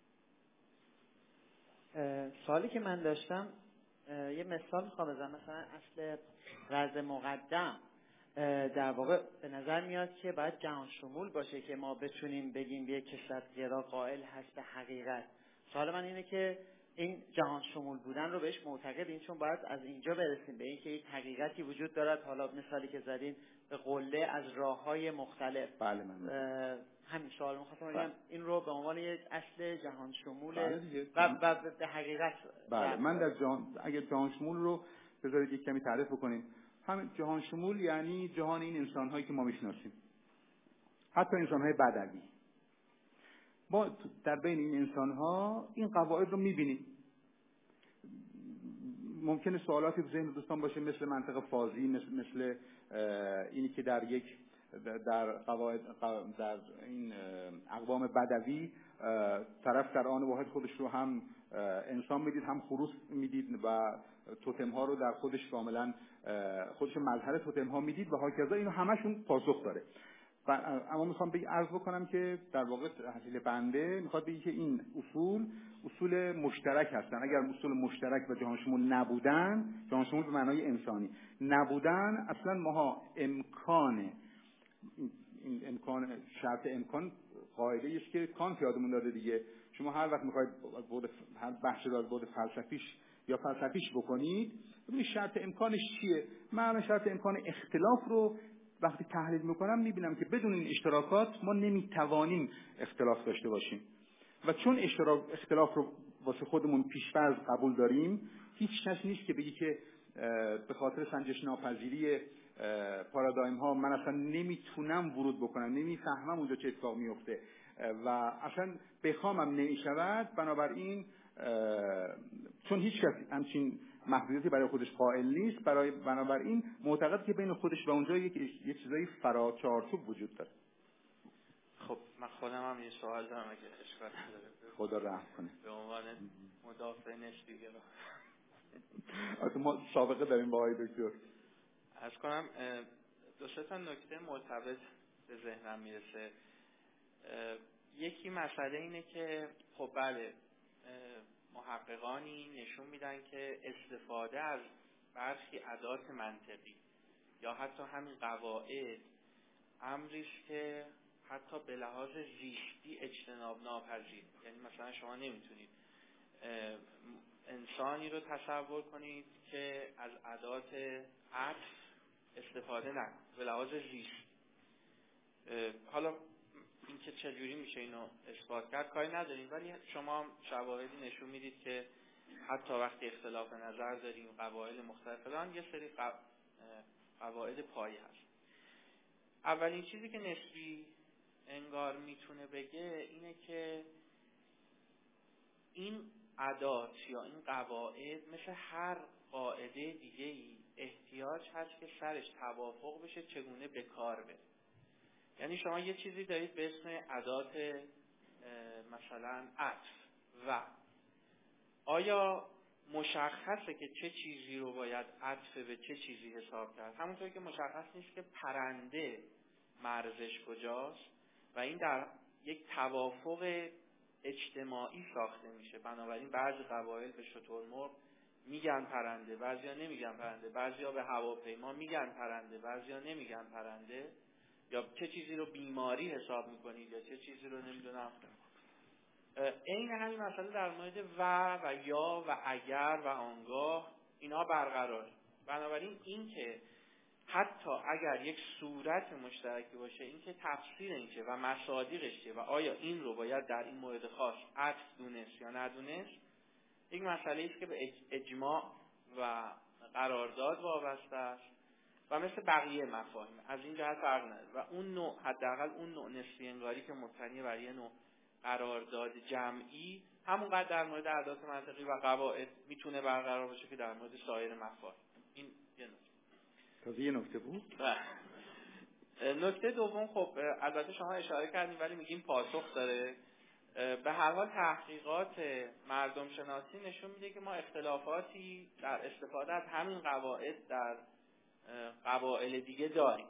سوالی که من داشتم، یه مثال میخوام بزنم. مثلا اصل رز مقدم در واقع به نظر میاد که باید جهان شمول باشه که ما بتونیم بگیم یک کثرت‌گرا قائل هست به حقیقت. سوال من اینه که این جهان شمول بودن رو بهش معتقدین؟ چون باید از اینجا برسیم به این که یک حقیقتی وجود دارد. حالا مثالی که زدین به قله از راه‌های مختلف. بله من همین سوال می‌خواستم بگم، این رو به عنوان یک اصل جهان شمول بله و, و به حقیقت. بله من در جهان، اگر جهان شمول رو بذارید یک کمی تعریف بکنیم، همین جهان شمول یعنی جهان این انسان‌هایی که ما می‌شناسیم، حتی انسان‌های بدوی. ما در بین این انسان‌ها این قواعد رو می‌بینیم. ممکنه سوالاتی تو ذهن دوستان باشه مثل منطق فازی، مثل مثل اینی که در یک در قواعد در این اقوام بدوی طرف در آن واحد خودش رو هم انسان میدید، هم خروس میدید و توتم ها رو در خودش کاملا خودش مظهر توتم ها میدید و هاکذا. اینو همشون پاسخ داره. اما میخوام بگم عرض بکنم که در واقع تحلیل بنده میخواد بگه که این اصول اصول مشترک هستن. اگر اصول مشترک و جهان شمول نبودن، جهان شمول به معنای انسانی نبودن، اصلا ماها امکان این امکان شرط امکان قاعده است که کانت یادمون داده دیگه. شما هر وقت میخواید بود هر بحث رو از بود فلسفیش یا فلسفیش بکنید، ببینید شرط امکانش چیه. من شرط امکان اختلاف رو وقتی تحلیل میکنم میبینم که بدون این اشتراکات ما نمیتوانیم اختلاف داشته باشیم و چون اشتراک اختلاف رو واسه خودمون پیش‌فرض قبول داریم، هیچ کس نیست که بگی که به خاطر سنجش ناپذیری پارادایم ها من اصلا نمیتونم ورود بکنم، نمیفهمم اونجا چه اتفاق میفته و اصلا بخوامم نمیشود. بنابراین چون هیچ کس همچین محدودیتی برای خودش قائل نیست، برای بنابراین معتقد که بین خودش و اونجا یک یک چیزای فرا چارچوب وجود داره. خب من خودم هم یه سوال دارم اگه اشکال نداره. خدا رحم کنه. به عنوان مدافع نسبی‌گرا. البته ما سابقه داریم با آقای دکتر. عرض کنم دو سه تا نکته مرتبط به ذهنم میرسه. یکی مسئله اینه که خب بله محققانی نشون میدن که استفاده از برخی ادات منطقی یا حتی همین قواعد امری است که حتی به لحاظ زیستی اجتناب ناپذیر، یعنی مثلا شما نمیتونید انسانی رو تصور کنید که از ادات عطف استفاده نکنه به لحاظ زیست. حالا اینکه چجوری میشه اینو اثبات کرد کاری نداریم، ولی شما شواهدی نشون میدید که حتی وقتی اختلاف نظر داریم قواعد مختلف دارن یه سری قواعد پایه هست. اولین چیزی که نسبی انگار میتونه بگه اینه که این عادات یا این قواعد مثل هر قاعده دیگه‌ای احتیاج هست که سرش توافق بشه چگونه به کار بره. یعنی شما یه چیزی دارید به اسم عادات مثلا عطف و آیا مشخصه که چه چیزی رو باید عطف به چه چیزی حساب کرد؟ همونطور که مشخص نیست که پرنده مرزش کجاست و این در یک توافق اجتماعی ساخته میشه. بنابراین بعضی قبایل به شترمرغ میگن پرنده، بعضیا نمیگن پرنده، بعضیا به هواپیما میگن پرنده، بعضیا نمیگن پرنده. یا چه چیزی رو بیماری حساب میکنید یا چه چیزی رو نمیدونم. این همین مسئله در مورد و و یا و اگر و آنگاه اینا برقراره. بنابراین این که حتی اگر یک صورت مشترکی باشه، این که تفسیر این که و مصادیقش چیه و آیا این رو باید در این مورد خاص عطف دونست یا ندونست، یک مسئله است که به اجماع و قرارداد وابسته است و مثل بقیه مفاهیم از این جهت فرق نداره. و اون نوع، حداقل اون نوع نسبی انگاری که مبتنی بر یه نوع قرارداد جمعی، همونقدر در مورد عادات منطقی و قواعد میتونه برقرار باشه که در مورد سایر مفاهیم. این یه نکته. تازه یه نکته بود. نکته دوم، خب البته شما اشاره کردیم ولی میگیم پاسخ داره. به هر حال تحقیقات مردم شناسی نشون میده که ما اختلافاتی در استفاده از همین قواعد در قبایل دیگه داریم.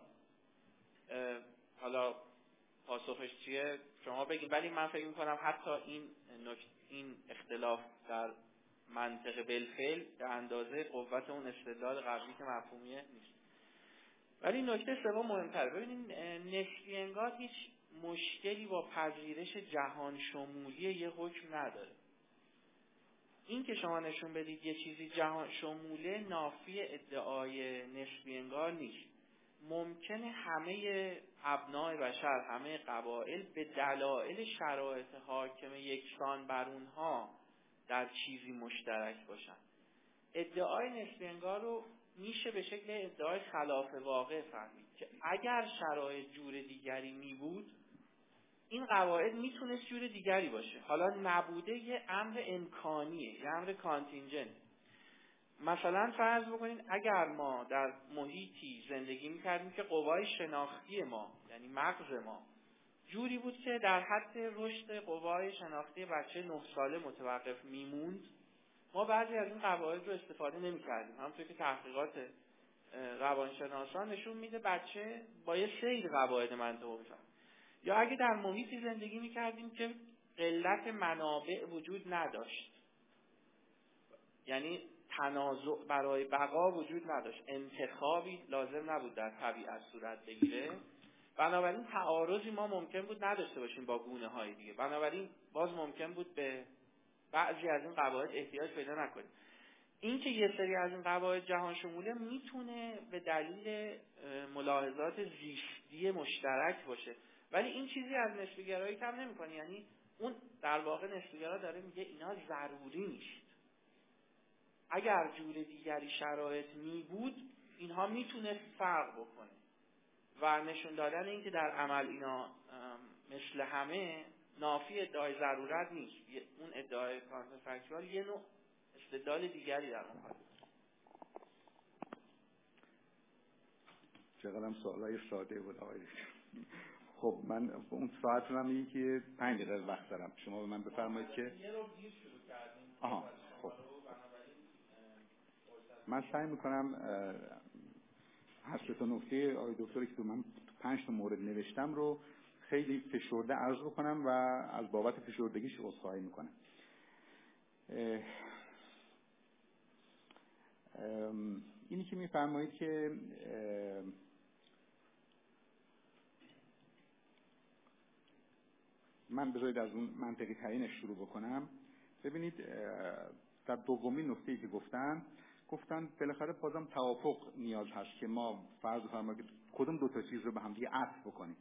حالا پاسخش چیه شما بگید، ولی من فکر میکنم حتی این این اختلاف در منطق بالفعل به اندازه قوت اون استدلال قبلی که مفهومیه نیست. ولی نکته سوم مهمتره. ببینید نسبی انگار هیچ مشکلی با پذیرش جهان شمولی یه حکم نداره. این که شما نشون بدید یه چیزی جهان شموله نافی ادعای نسبی انگار نیست. ممکنه همه ابناء بشر، همه قبایل به دلایل شرایط حاکم یکسان بر اونها در چیزی مشترک باشن. ادعای نسبی انگار رو میشه به شکل ادعای خلاف واقع فهمید که اگر شرایط جور دیگری می بود این قواعد میتونست جور دیگری باشه. حالا نبوده یه امر امکانیه، یه امر کانتینجنت. مثلا فرض بکنید اگر ما در محیطی زندگی میکردیم که قوای شناختی ما، یعنی مغز ما، جوری بود که در حد رشد قوای شناختی بچه نه ساله متوقف میموند، ما بعضی از این قواعد رو استفاده نمیکردیم. همونطور که تحقیقات روانشناسان نشون میده بچه با یه سری قواعد منطقی میفهمه. یا اگه در محیطی زندگی میکردیم که قلت منابع وجود نداشت، یعنی تنازع برای بقا وجود نداشت، انتخابی لازم نبود در طبیعت صورت بگیره، بنابراین تعارضی ما ممکن بود نداشته باشیم با گونه های دیگه، بنابراین باز ممکن بود به بعضی از این قواعد احتیاج پیدا نکنیم. این که یه سری از این قواعد جهان شموله میتونه به دلیل ملاحظات زیستی مشترک باشه، ولی این چیزی از نسبی‌گرایی کم نمی‌کنه. یعنی اون در واقع نسبی‌گرا داره میگه اینا ضروری نیست. اگر جور دیگری شرایط می بود اینها میتونه فرق بکنه و نشون دادن این که در عمل اینا مثل همه نافی ادعای ضرورت نیست. اون ادعای کانترفکتوال یه نوع استدلال دیگری در مقابل. چقدرم سوالای ساده بود آقای. خب خب من اون ساعت رو هم میگی که پنج دقیقه وقت دارم، شما به من بفرمایید که یه رو دیر شروع کردیم. آها خب من سعی میکنم هر سه تا نکته آقای دکتری که تو من پنج تا مورد نوشتم رو خیلی فشرده عرض بکنم و از بابت فشردگیش عذرخواهی میکنم. اینی که میفرمایید که من بذارید از اون منطقی ترینش شروع بکنم. ببینید در دومین نکته‌ای که گفتن گفتن بالاخره بازم توافق نیاز هست که ما فرض بفرمایید کدوم دو تا چیز رو به هم دیگه عطف بکنیم.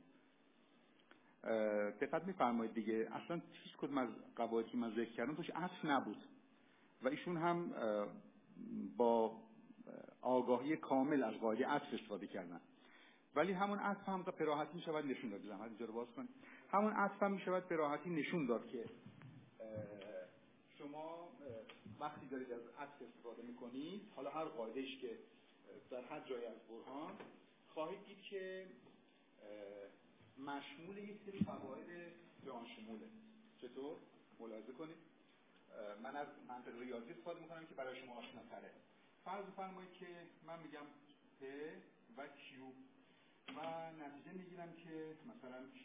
دقت می‌فرمایید دیگه اصلا هیچ کدوم از قواعدی که من ذکر کردم توش عطف نبود و ایشون هم با آگاهی کامل از قاعده عطف استفاده کردن، ولی همون عطف هم به راحتی می‌شود نشون داد. زحمت اینجا رو باز کنید. همون عطف هم می‌شود به راحتی نشون داد که شما وقتی دارید از عطف استفاده می‌کنید، حالا هر قاعده‌ایش که در هر جای از برهان، خواهید دید که مشمول یک سری قواعد جهان شموله. چطور؟ ملاحظه کنید. من از منطق ریاضی استفاده می‌کنم که برای شما آشناتره. فرض بفرمایید که من میگم P و Q و نتیجه میگیرم که مثلا Q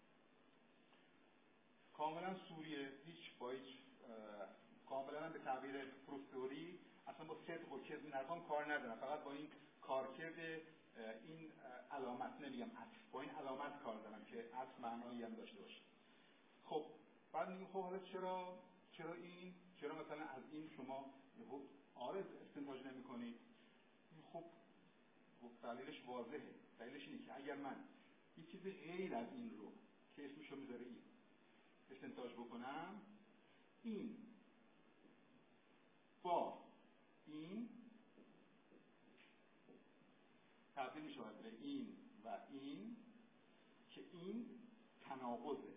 کاملا سوریه، هیچ با هیچ کاملا به تعبیر پروفتوری اصلا با صدق و کذب نرخان کار ندارم، فقط با این کارکرد این علامت، نمیگم عطف، با این علامت کار دارم که عطف معنایی هم داشته باشه. خب بعد میگم خب حالا چرا چرا این چرا مثلا از این شما آره استنتاج نمی‌کنید؟ خب دلیلش واضحه. دلیلش اینه که اگر من یه چیز غیر از این رو که اسمشو میذاره این استنتاج بکنم، این با این تبدیل می شود به این و این که این تناقضه.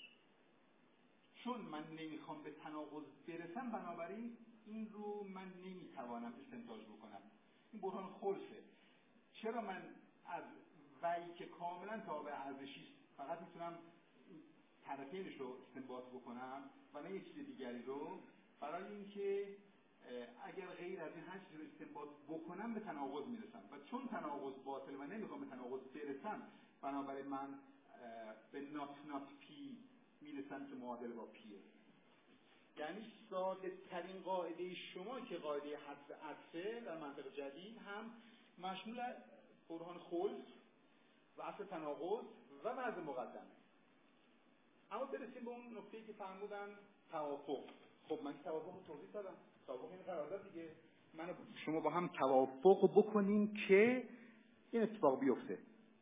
چون من نمیخوام به تناقض برسم، بنابراین این رو من نمیتوانم استنتاج بکنم. این برهان خلفه. چرا من از وعی که کاملا تابع ارزشی است فقط میتونم طرفینش رو استنباط بکنم و نه یک چیز دیگری رو؟ برای اینکه اگر غیر از این هر چیزی رو استنباط بکنم به تناقض میرسم و چون تناقض باطل و نمیخوام به تناقض برسم، بنابراین من به نات نات پی میرسم که معادل با پیه. یعنی ساده ترین قاعده شما که قاعده حذف عطفه در منطق جدید هم مشمول برهان خلف و اصل تناقض و وضع مقدمه. اما برسیم به اون نکته‌ای که فرمودن توافق. خب من توافق رو توضیح دادم. توافق این قرارداد دیگه. من شما با هم توافق بکنیم که این اتفاق بیفته.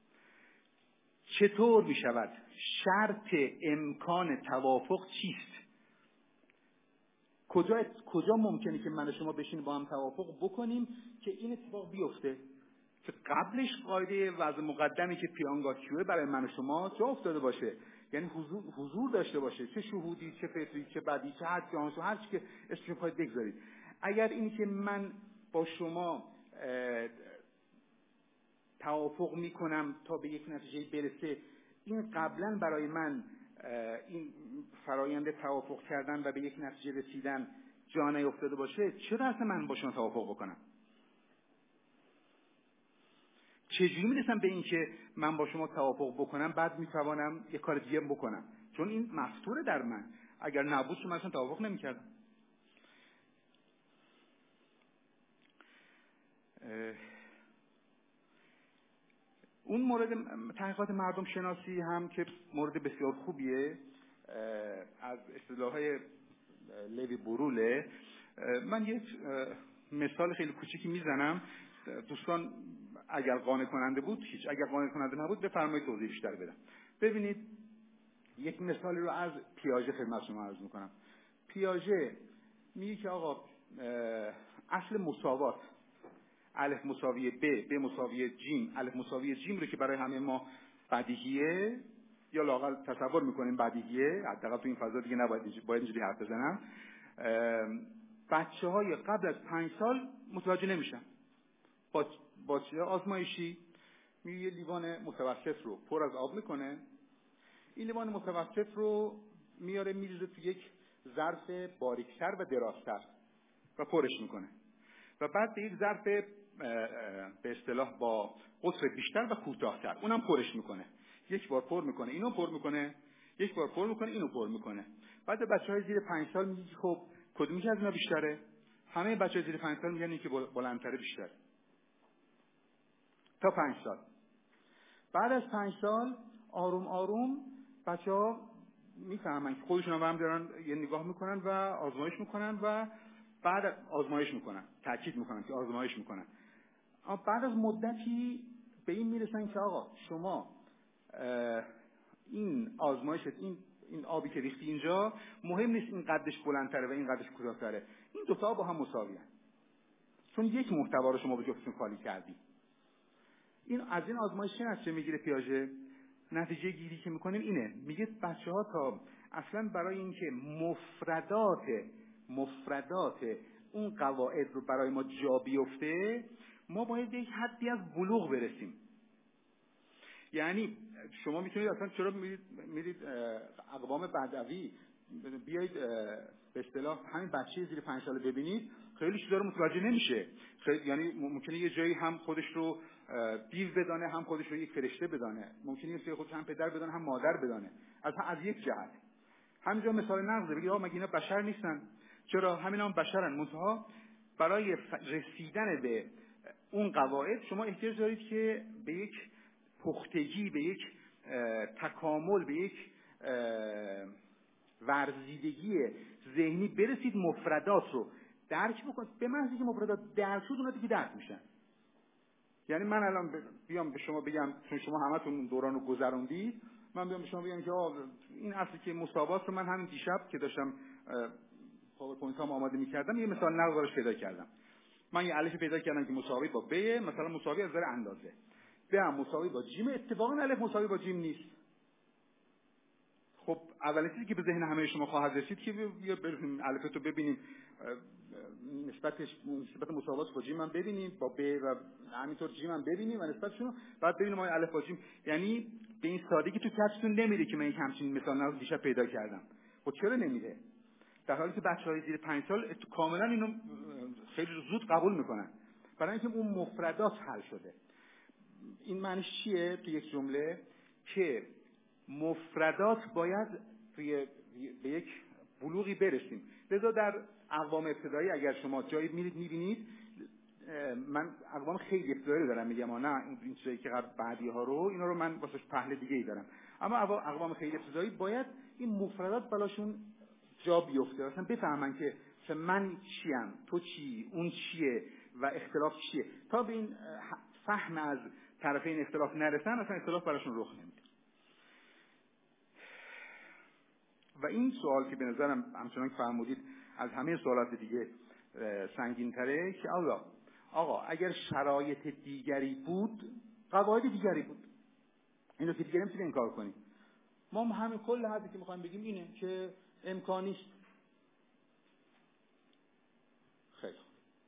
چطور می شود؟ شرط امکان توافق چیست؟ کجا کجا ممکنه که من و شما بشینیم با هم توافق بکنیم که این اتفاق بیفته؟ که قبلش قاعده وضع مقدمی که پیانگاتیوه برای من و شما جا افتاده باشه، یعنی حضور, حضور داشته باشه، چه شهودی، چه فطری، چه بدی، چه هر جانسو، هر چی که اسمش رو خواهید بگذارید. اگر این که من با شما توافق میکنم تا به یک نتیجه برسه، این قبلا برای من این فرایند توافق کردن و به یک نتیجه رسیدن جا نیفتاده باشه، چرا اصلا من با شما توافق بکنم؟ چجوری میرسم به این که من با شما توافق بکنم بعد میتوانم یک کار دیگه بکنم؟ چون این مفطوره در من. اگر نبود که من اصلا توافق نمیکردم. اون مورد تحقیقات مردم شناسی هم که مورد بسیار خوبیه، از اصطلاحهای لوی بروله. من یک مثال خیلی کوچیکی میزنم، دوستان اگر قانع کننده بود هیچ، اگر قانع کننده نبود بفرمایید توضیح بیشتر بدم. ببینید یک مثالی رو از پیاژه خدمت شما عرض میکنم. پیاژه میگه که آقا اصل مساوات الف مساوی ب، ب مساوی جیم، الف مساوی جیم رو که برای همه ما بدیهیه یا لااقل تصور میکنیم بدیهیه، حداقل تو این فضا دیگه نباید باید اینجوری حرف بزنم، بچه‌های قبل از پنج سال متوجه نمیشن. با با آزمایشی میگه یه لیوان متوسط رو پر از آب میکنه، این لیوان متوسط رو میاره میریزه تو یک ظرف باریکتر و درازتر و پرش میکنه و بعد به یک ظرف به اصطلاح با قطر بیشتر و کوتاه‌تر اونم پرش میکنه. یک بار پر میکنه اینو پر میکنه، یک بار پر میکنه اینو پر میکنه. بعد بچه‌های زیر پنج سال میگه خب کدومی که از اینا بیشتره؟ همه بچه‌های زیر پنج سال میگن این که بلندتره بیشتره. تا پنج سال. بعد از پنج سال آروم آروم بچه‌ها میفهمن که خودشون هم هم دارن یه نگاه میکنن و آزمایش میکنن و بعد آزمایش میکنن، تاکید میکنن که آزمایش میکنن. اما بعد از مدتی به این میرسن که آقا شما این آزمایشت این این آبی که ریختی اینجا مهم نیست این قدش بلندتره و این قدش کوتاه‌تره، این دو تا با هم مساویه، چون یک محتوا رو شما به جفتشون خالی کردی. این از این آزمایش چه نتیجه میگیره پیاژه؟ نتیجه گیری که میکنیم اینه، میگه بچه‌ها تا اصلا برای اینکه مفردات مفردات اون قواعد رو برای ما جا بیفته ما باید یک حدی از بلوغ برسیم. یعنی شما میتونید اصلا چرا میرید میرید اقوام بدوی بیایید به اصطلاح همین بچه زیر پنج ساله ببینید خیلی چیزا رو متوجه نمیشه. خیلی یعنی ممکنه یه جایی هم خودش رو دیو بدانه هم خودش رو یک فرشته بدانه، ممکنه یه سری خودش هم پدر بدانه هم مادر بدانه، از از یک جهت. همینجا مثال نقضه بگی آقا مگه اینا بشر نیستن؟ چرا همینا هم بشرن، منتها برای رسیدن به اون قواعد شما احتیاج دارید که به یک پختگی، به یک تکامل، به یک ورزیدگی ذهنی برسید، مفردات رو درک بکنید. به محضی که مفردات درک شد اونا دیگه درک میشن. یعنی من الان بیام به شما بگم چون شما همتون دوران رو گذروندید، من بیام به شما بگم که این اصلی که مساوات رو من همین دیشب که داشتم پاورپوینت هم آماده می‌کردم یه مثال نقض براش پیدا کردم. من یه الف پیدا کردم که مساوی با ب، مثلا مساوی از نظر اندازه. ب هم مساوی با جیم، اتفاقا الف مساوی با جیم نیست. خب اولین چیزی که به ذهن همه شما خواهد رسید که بیا بریم الفت رو ببینیم، نسبتش نسبت مساوات با جیم هم ببینیم، با ب و همینطور جیم هم ببینیم و نسبتشون بعد ببینیم آیا الف با جیم، یعنی به این سادگی تو کفشتون نمیره که من یک همچین مثال نقض دیشب پیدا کردم. خب چرا نمیره؟ در حالی که بچه‌های زیر پنج سال کاملا اینو خیلی زود قبول میکنن، برای اینکه اون مفردات حل شده. این معنیش چیه تو یک جمله؟ که مفردات باید توی به یک بلوغی برسیم. لذا در اقوام ابتدایی اگر شما جایی میرید میبینید، من اقوام خیلی ابتدایی رو دارم میگم، نه این چیزایی که قبل بعدی ها رو اینا رو من واسه پهل دیگه ای دارم، اما اقوام خیلی ابتدایی باید این مفردات بلاشون جا بیفته، اصلا بفهمن که من چیم، تو چی، اون چیه و اختلاف چیه. تا به این فهم از طرفین اختلاف نرسن اصلا اختلاف براشون رخ نمیده. و این سوال که به نظرم همچنان که فرمودید از همه سوالات دیگه سنگین تره که آقا آقا اگر شرایط دیگری بود قواعد دیگری بود، اینو که دیگه نمیتونیم انکار کنیم. ما همین کل حرفی که میخوایم بگیم اینه که امکانی است. خیلی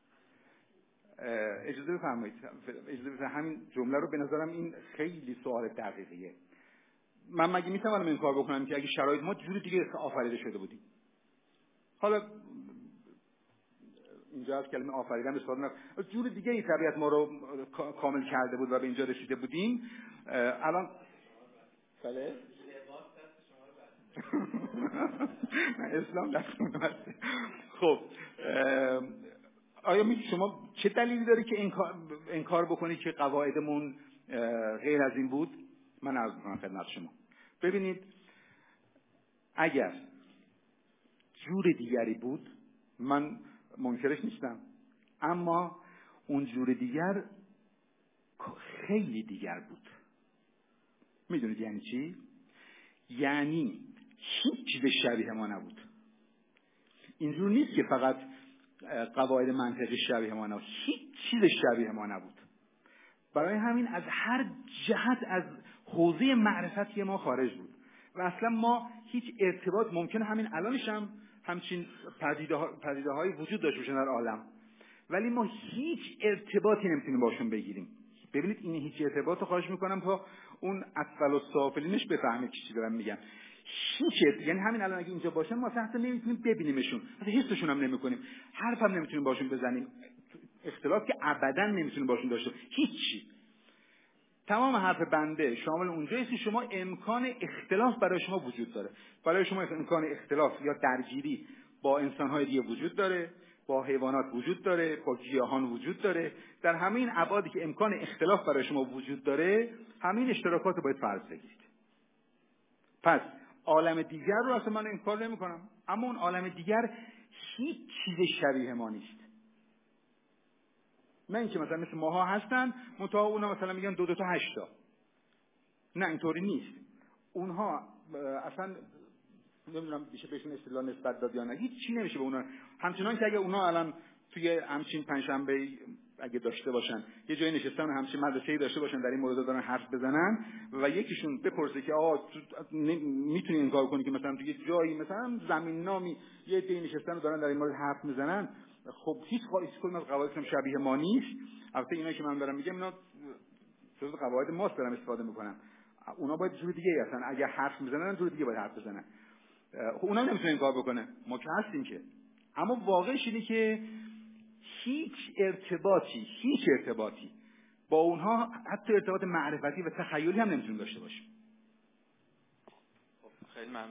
اجازه بفرمایید، اجازه بفرمایید همین جمله رو، به نظرم این خیلی سوال دقیقیه. من مگه میتونم این کار بکنم که اگه شرایط ما جور دیگه آفریده شده بودیم؟ حالا اینجا از کلمه آفریدن استفاده نکنم، جور دیگه ای طبیعت ما رو کامل کرده بود و به اینجا رسیده بودیم. الان بله اسلام دست نمیده. خب آیا می شما چه دلیلی داری که انکار انکار بکنی که قواعدمون غیر از این بود؟ من عرض می‌کنم خدمت شما. ببینید اگر جور دیگری بود من منکرش نیستم، اما اون جور دیگر خیلی دیگر بود. میدونید یعنی چی؟ یعنی هیچ چیز شبیه ما نبود. اینجور نیست که فقط قواعد منطقی شبیه ما نبود، هیچ چیز شبیه ما نبود. برای همین از هر جهت از حوزه معرفتی ما خارج بود و اصلا ما هیچ ارتباط، ممکنه همین الانش هم همچین پدیده های وجود داشته باشن در عالم، ولی ما هیچ ارتباطی نمیتونیم باشون بگیریم ببینید این هیچ ارتباط رو خواهش میکنم تا اون اسفل و سافلینش بفهمید چی دارم میگم. هیچ، یعنی همین الان اگه اینجا باشن ما اصلا نمیتونیم ببینیمشون، اصلا حسشون هم نمیکنیم، حرف هم نمیتونیم باشون بزنیم، اختلاف که ابدا نمیتونیم باشون داشته، هیچی. تمام حرف بنده شامل اونجاییست که شما امکان اختلاف برای شما وجود داره. برای شما امکان اختلاف یا درگیری با انسان‌های دیگه وجود داره، با حیوانات وجود داره، با گیاهان وجود داره. در همین ابعادی که امکان اختلاف برای شما وجود داره، همین اشتراکات رو باید فرض بگیرید. پس عالم دیگر رو اصلا من انکار نمی‌کنم، اما اون عالم دیگر هیچ چیز شبیه ما نیست. نه اینکه مثلا مثل ماها هستن منتها اونا مثلا میگن دو دو تا هشتا. نه اینطوری نیست. اونها اصلا نمیدونم میشه بهشون اصطلاح نسبت داد یا نه، هیچ چی نمیشه به اونا. همچنان که اگه اونا الان توی همچین پنجشنبه اگه داشته باشن یه جایی نشستن همچین مدرسه‌ای داشته باشن در این مورد دارن حرف بزنن و یکیشون بپرسه که آقا میتونی این کارو کنی که مثلا توی جایی مثلا زمین نامی یه عده‌ای نشستن و دارن در این مورد حرف میزنن، خب هیچ قواعدی از قواعدشون شبیه ما نیست. البته اینا که من دارم میگم اینا جزء قواعد ماست دارم استفاده میکنم. اونا باید جور دیگه هستن، اگه حرف میزنن جور دیگه باید حرف بزنن. خب اونا نمیتونن این کار بکنه، ما که هستیم که. اما واقعش اینه که هیچ ارتباطی هیچ ارتباطی با اونها، حتی ارتباط معرفتی و تخیلی هم نمیتونیم داشته باشیم. خب خیلی ممنون.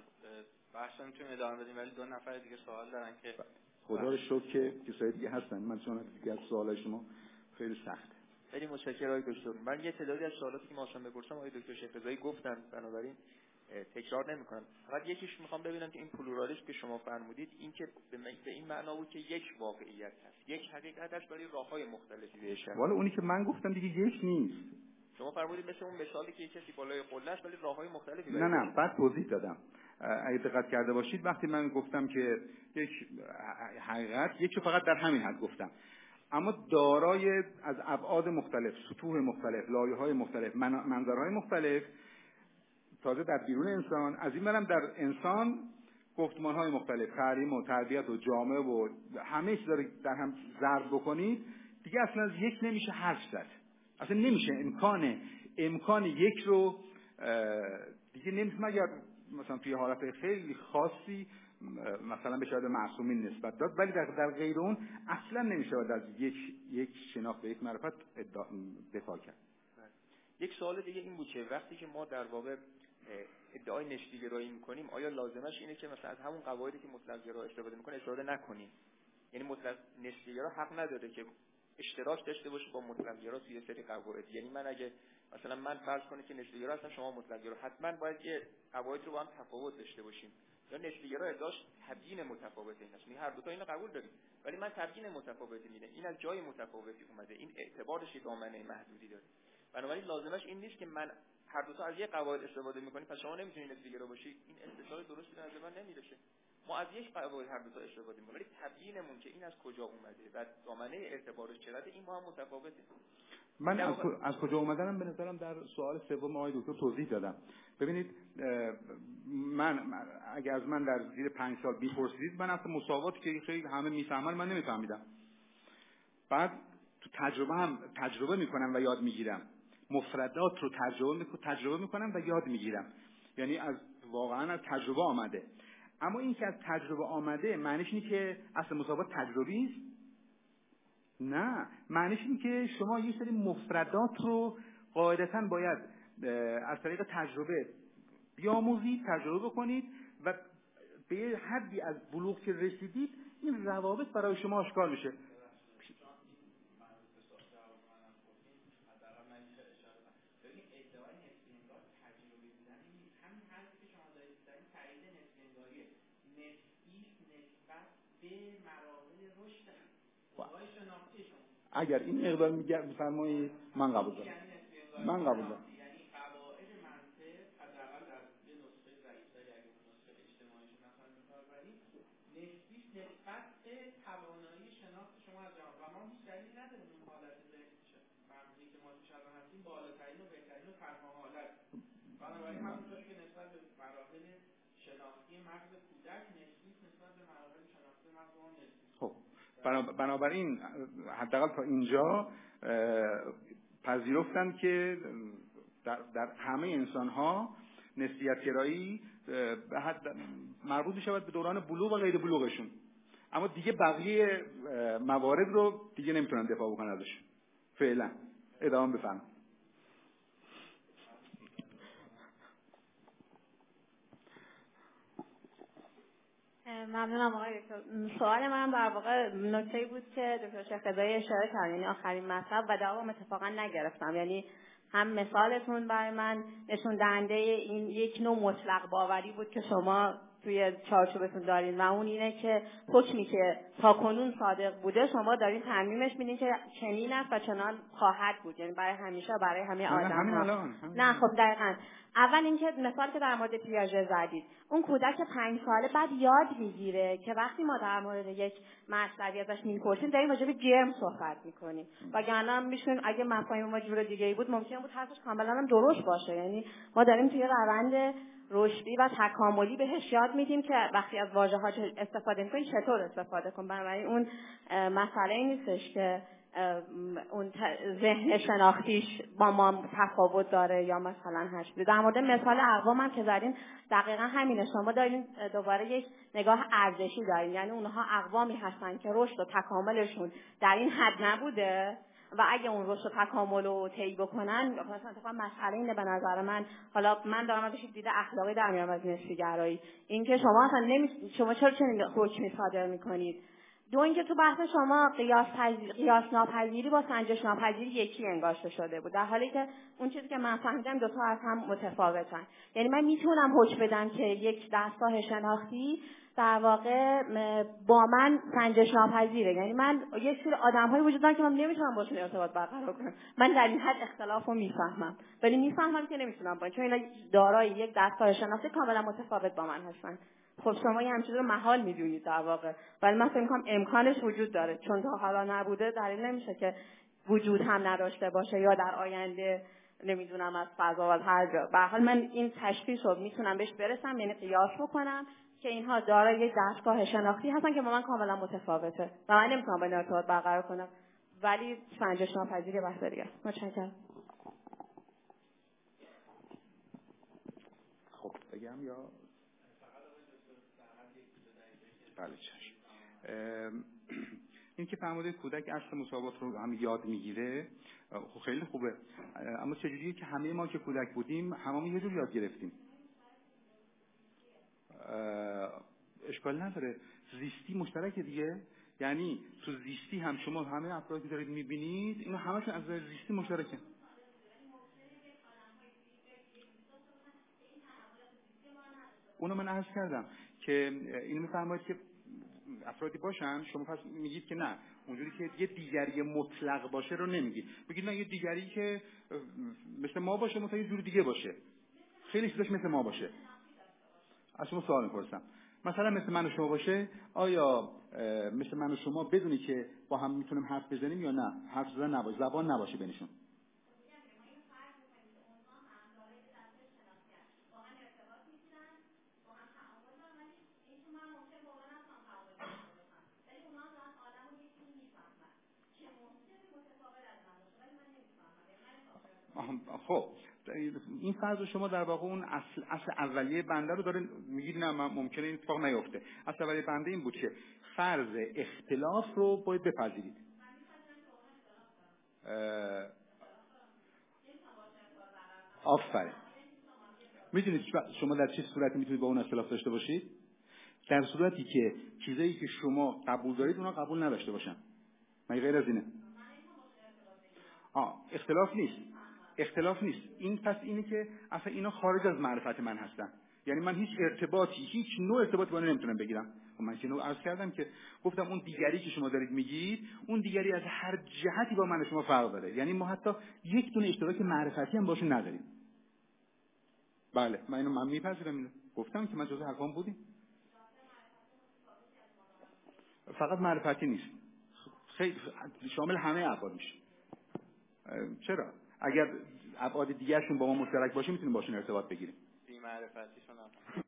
بحث نمیتونیم ادامه بدیم ولی دو نفر دیگه سوال دارن که خدا رو شکر که کسای دیگه هستن. من چون دیگه از سوالای شما خیلی سخته. خیلی متشکرم آقای دکتر. من یه تعدادی از سوالاتی که ما اصلا بپرسم آقای دکتر شیخ رضایی گفتن، بنابراین تکرار نمی‌کنم. فقط یکیش میخوام ببینم که این پلورالیسم که شما فرمودید این که به این معنا بود که یک واقعیت هست، یک حقیقت هست ولی راه‌های مختلفی بهش هست. والا اونی که من گفتم دیگه یک نیست. شما فرمودید مثل اون مثالی که کسی بالای قله است ولی راه‌های مختلفی نه نه بعد توضیح دادم. اگه دقت کرده باشید وقتی من گفتم که یک حقیقت، یک فقط در همین حد گفتم، اما دارای از ابعاد مختلف، سطوح مختلف، لایه‌های مختلف، منظرهای مختلف، تازه در بیرون انسان، از این برم در انسان گفتمان‌های مختلف، تعلیم و تربیت و جامعه و همه چیز رو در هم ضرب بکنید دیگه اصلا از یک نمیشه حرف زد. اصلا نمیشه امکان امکان یک رو دیگه نمیشه، مگر مثلا توی حالت خیلی خاصی مثلا به شاید معصومین نسبت داد، ولی در, در غیر اون اصلا نمیشه از یک یک شناخت و یک معرفت دفاع کرد. یک سوال دیگه این بود که وقتی که ما در واقع ادعای نسبی گرایی میکنیم آیا لازمش اینه که مثلا از همون قواعدی که مطلق گرا استفاده میکنه استفاده نکنیم؟ یعنی مطلق نسبی گرا حق نداره که اشتراک داشته باشه با مطلق گرا توی سری قواعد. یعنی من اگه مثلا من فرض کنه که نسبی گرا هستم شما مطلق گرا، حتما باید یه قواعد رو با هم تفاوت داشته باشیم. یا نسبی گرا ادعاش تبیین متفاوت این است. هر دو تا اینو قبول داریم ولی من تبیین متفاوتی میده. این از جای متفاوتی اومده، این اعتبارش دامنه محدودی داره. بنابراین لازمش این نیست که من هر دو تا از یک قواعد استفاده میکنیم پس شما نمیتونید نسبی گرا باشی. این استدلال درستی به نظر من نمیرسه. ما از یک قواعد هر دو تا استفاده میکنیم ولی تبیینمون که این از کجا اومده و دامنه اعتبارش چقدره این با هم متفاوته. من از, از کجا اومدنم به نظرم در سوال سوم آقای دکتر توضیح دادم. ببینید من اگه از من در زیر پنج سال میپرسیدید من اصلا مساواتی که خیلی همه میفهمن من نمیفهمیدم. بعد تو تجربه هم تجربه میکنم و یاد میگیرم. مفردات رو تجربه میکنم تجربه میکنم و یاد میگیرم. یعنی از واقعا از تجربه آمده. اما این که از تجربه آمده معنیش اینه که اصل مساوات تجربی است؟ نه، معنیش اینه که شما یه سری مفردات رو قاعدتاً باید از طریق تجربه بیاموزید، تجربه بکنید و به یه حدی از بلوغ که رسیدید این روابط برای شما آشکار میشه. اگر این مقدار میفرمایید من قبول دارم. من قبول دارم. یعنی قواعد منطق حداقل در یه نسخه ضعیف‌تر اگه نسخه اجتماعی مثلا کار بریم نسبی نسبت به توانایی شناخت شما از جهان و ما هیچ دلیل نداریم اون حالت مغزی که ما توش الان هستیم بالاترین و بهترین و تنها حالت. بنابراین همونطور که نسبت به مراحل شناختی مغز کودک نسبی نسبت به مراحل شناختی مغز ما نسبی. خب بنابراین حداقل تا اینجا پذیرفتند که در, در همه انسان‌ها نسبیت گرایی مربوط می‌شود به دوران بلوغ و غیر بلوغشون، اما دیگه بقیه موارد رو دیگه نمیتونن دفاع بکنن ازش. فعلا ادامه بفرمایید. ممنونم آقای دکتر. سوال من در واقع نکته‌ای بود که دکتر شیخ رضایی اشاره کردن، یعنی آخرین مطلب و جواب اتفاقا نگرفتم. یعنی هم مثالتون برای من نشون دهنده این یک نوع مطلق باوری بود که شما توی چارچوبتون دارین و اون اینه که حکمی که تا کنون صادق بوده شما دارین ترمیمش میدین که چنین است و چنان خواهد بود، یعنی برای همیشه برای همه آدم‌ها. نه خب دقیقاً. اول اینکه مثال که در مورد پیاژه زدید، اون کودک پنج ساله بعد یاد میگیره که وقتی ما در مورد یک مطلبی ازش میپرسیم داریم راجع به جرم صحبت میکنیم، وگرنه میشون اگه مفاهیم ما جور دیگه ای بود ممکن بود حرفش کاملا هم درست باشه. یعنی ما داریم توی روند رشدی و تکاملی بهش یاد میدیم که وقتی از واژه‌ها استفاده میکنیم چطور استفاده کنیم. بنابراین اون مسئله ای نیستش که اون ذهن شناختیش با ما تفاوت داره یا مثلا هشت. در مورد مثال اقوام هم که زدین دقیقا همینه، شما دارین دوباره یک نگاه ارزشی دارین، یعنی اونها اقوامی هستن که رشد و تکاملشون در این حد نبوده و اگه اون رشد و تکامل رو طی بکنن مثلا اتفاقا مسئله اینه به نظر من، حالا من دارم ازش دیده اخلاقی در میارم از نسبی‌گرایی، این که شما اصلا نمی شما چرا چنین حکمی صادر میکنید. دو اینکه تو بحث شما قیاس پذیر... قیاس ناپذیری با سنجش ناپذیری یکی انگاشته شده بود، در حالی که اون چیزی که من فهمیدم دو تا از هم متفاوتن. یعنی من میتونم حکم بدم که یک دستگاه شناختی در واقع با من سنجش ناپذیره، یعنی من یک سری آدم‌هایی وجود دارن که من نمیتونم باشون ارتباط برقرار کنم، من در این حد اختلافو میفهمم ولی میفهمم که نمیتونم با چون اینا دارای یک دستگاه شناختی کاملا متفاوت با من هستن. خب شما یه همچین رو محال میدونید در واقع، ولی من فکر می‌کنم امکانش وجود داره، چون تا حالا نبوده دلیل نمیشه که وجود هم نداشته باشه یا در آینده نمیدونم از فضا و هر جا. به هر حال من این تشخیص رو میتونم بهش برسم، یعنی قیاس بکنم که اینها دارای یک دستگاه شناختی هستن که با من کاملا متفاوته و من نمیتونم با این ارتباط برقرار کنم، ولی سنجش ناپذیر بحث دیگه است. متشکرم. خب بگم یا بله چشم. این که فرمودید کودک اصل مساوات رو هم یاد میگیره، خب خیلی خوبه، اما چجوریه که همه ما که کودک بودیم هممون یه جور یاد گرفتیم؟ اشکال نداره، زیستی مشترکه دیگه، یعنی تو زیستی هم شما همه افرادی که دارید میبینید اینا همشون از زیستی مشترکه. اونو من عرض کردم که اینو میفرمایید که افرادی باشن، شما پس میگید که نه اونجوری که یه دیگری مطلق باشه رو نمیگید، بگید نه یه دیگری که مثل ما باشه مثلا یه جور دیگه باشه، خیلی چیزاش مثل ما باشه. از شما سوال میپرسم، مثلا مثل من و شما باشه، آیا مثل من و شما بدونی که با هم میتونیم حرف بزنیم یا نه؟ حرف زدن نباشه، زبان نباشه بینشون. خب این فرض شما در واقع اون اصل اصل اولیه بنده رو داره میگید، نه ممکنه این اتفاق نیفته. اصل اولیه بنده این بود که فرض اختلاف رو باید بپذیرید. آفرین. میدونید شما در چه صورتی میتونید با اون اختلاف داشته باشید؟ در صورتی که چیزایی که شما قبول دارید اونا قبول نداشته باشن. مگه غیر از اینه؟ آه اختلاف نیست. اختلاف نیست. این پس اینه که اصلا اینا خارج از معرفت من هستن. یعنی من هیچ ارتباطی، هیچ نوع ارتباطی با اینا نمیتونم بگیرم. و من که نوع عرض کردم که گفتم اون دیگری که شما دارید میگید، اون دیگری از هر جهتی با من و شما فرق داره. یعنی ما حتی یک دونه اشتراک معرفتی هم باشون نداریم. بله، من اینو من میپذیرم. اینو گفتم که من جزء حرفام بودیم. فقط معرفتی نیست. خیلی شامل همه ابعاد میشه. چرا؟ اگر ابعاد دیگرشون با ما مشترک باشه میتونیم باشون ارتباط بگیریم. بی معرفتیشون هم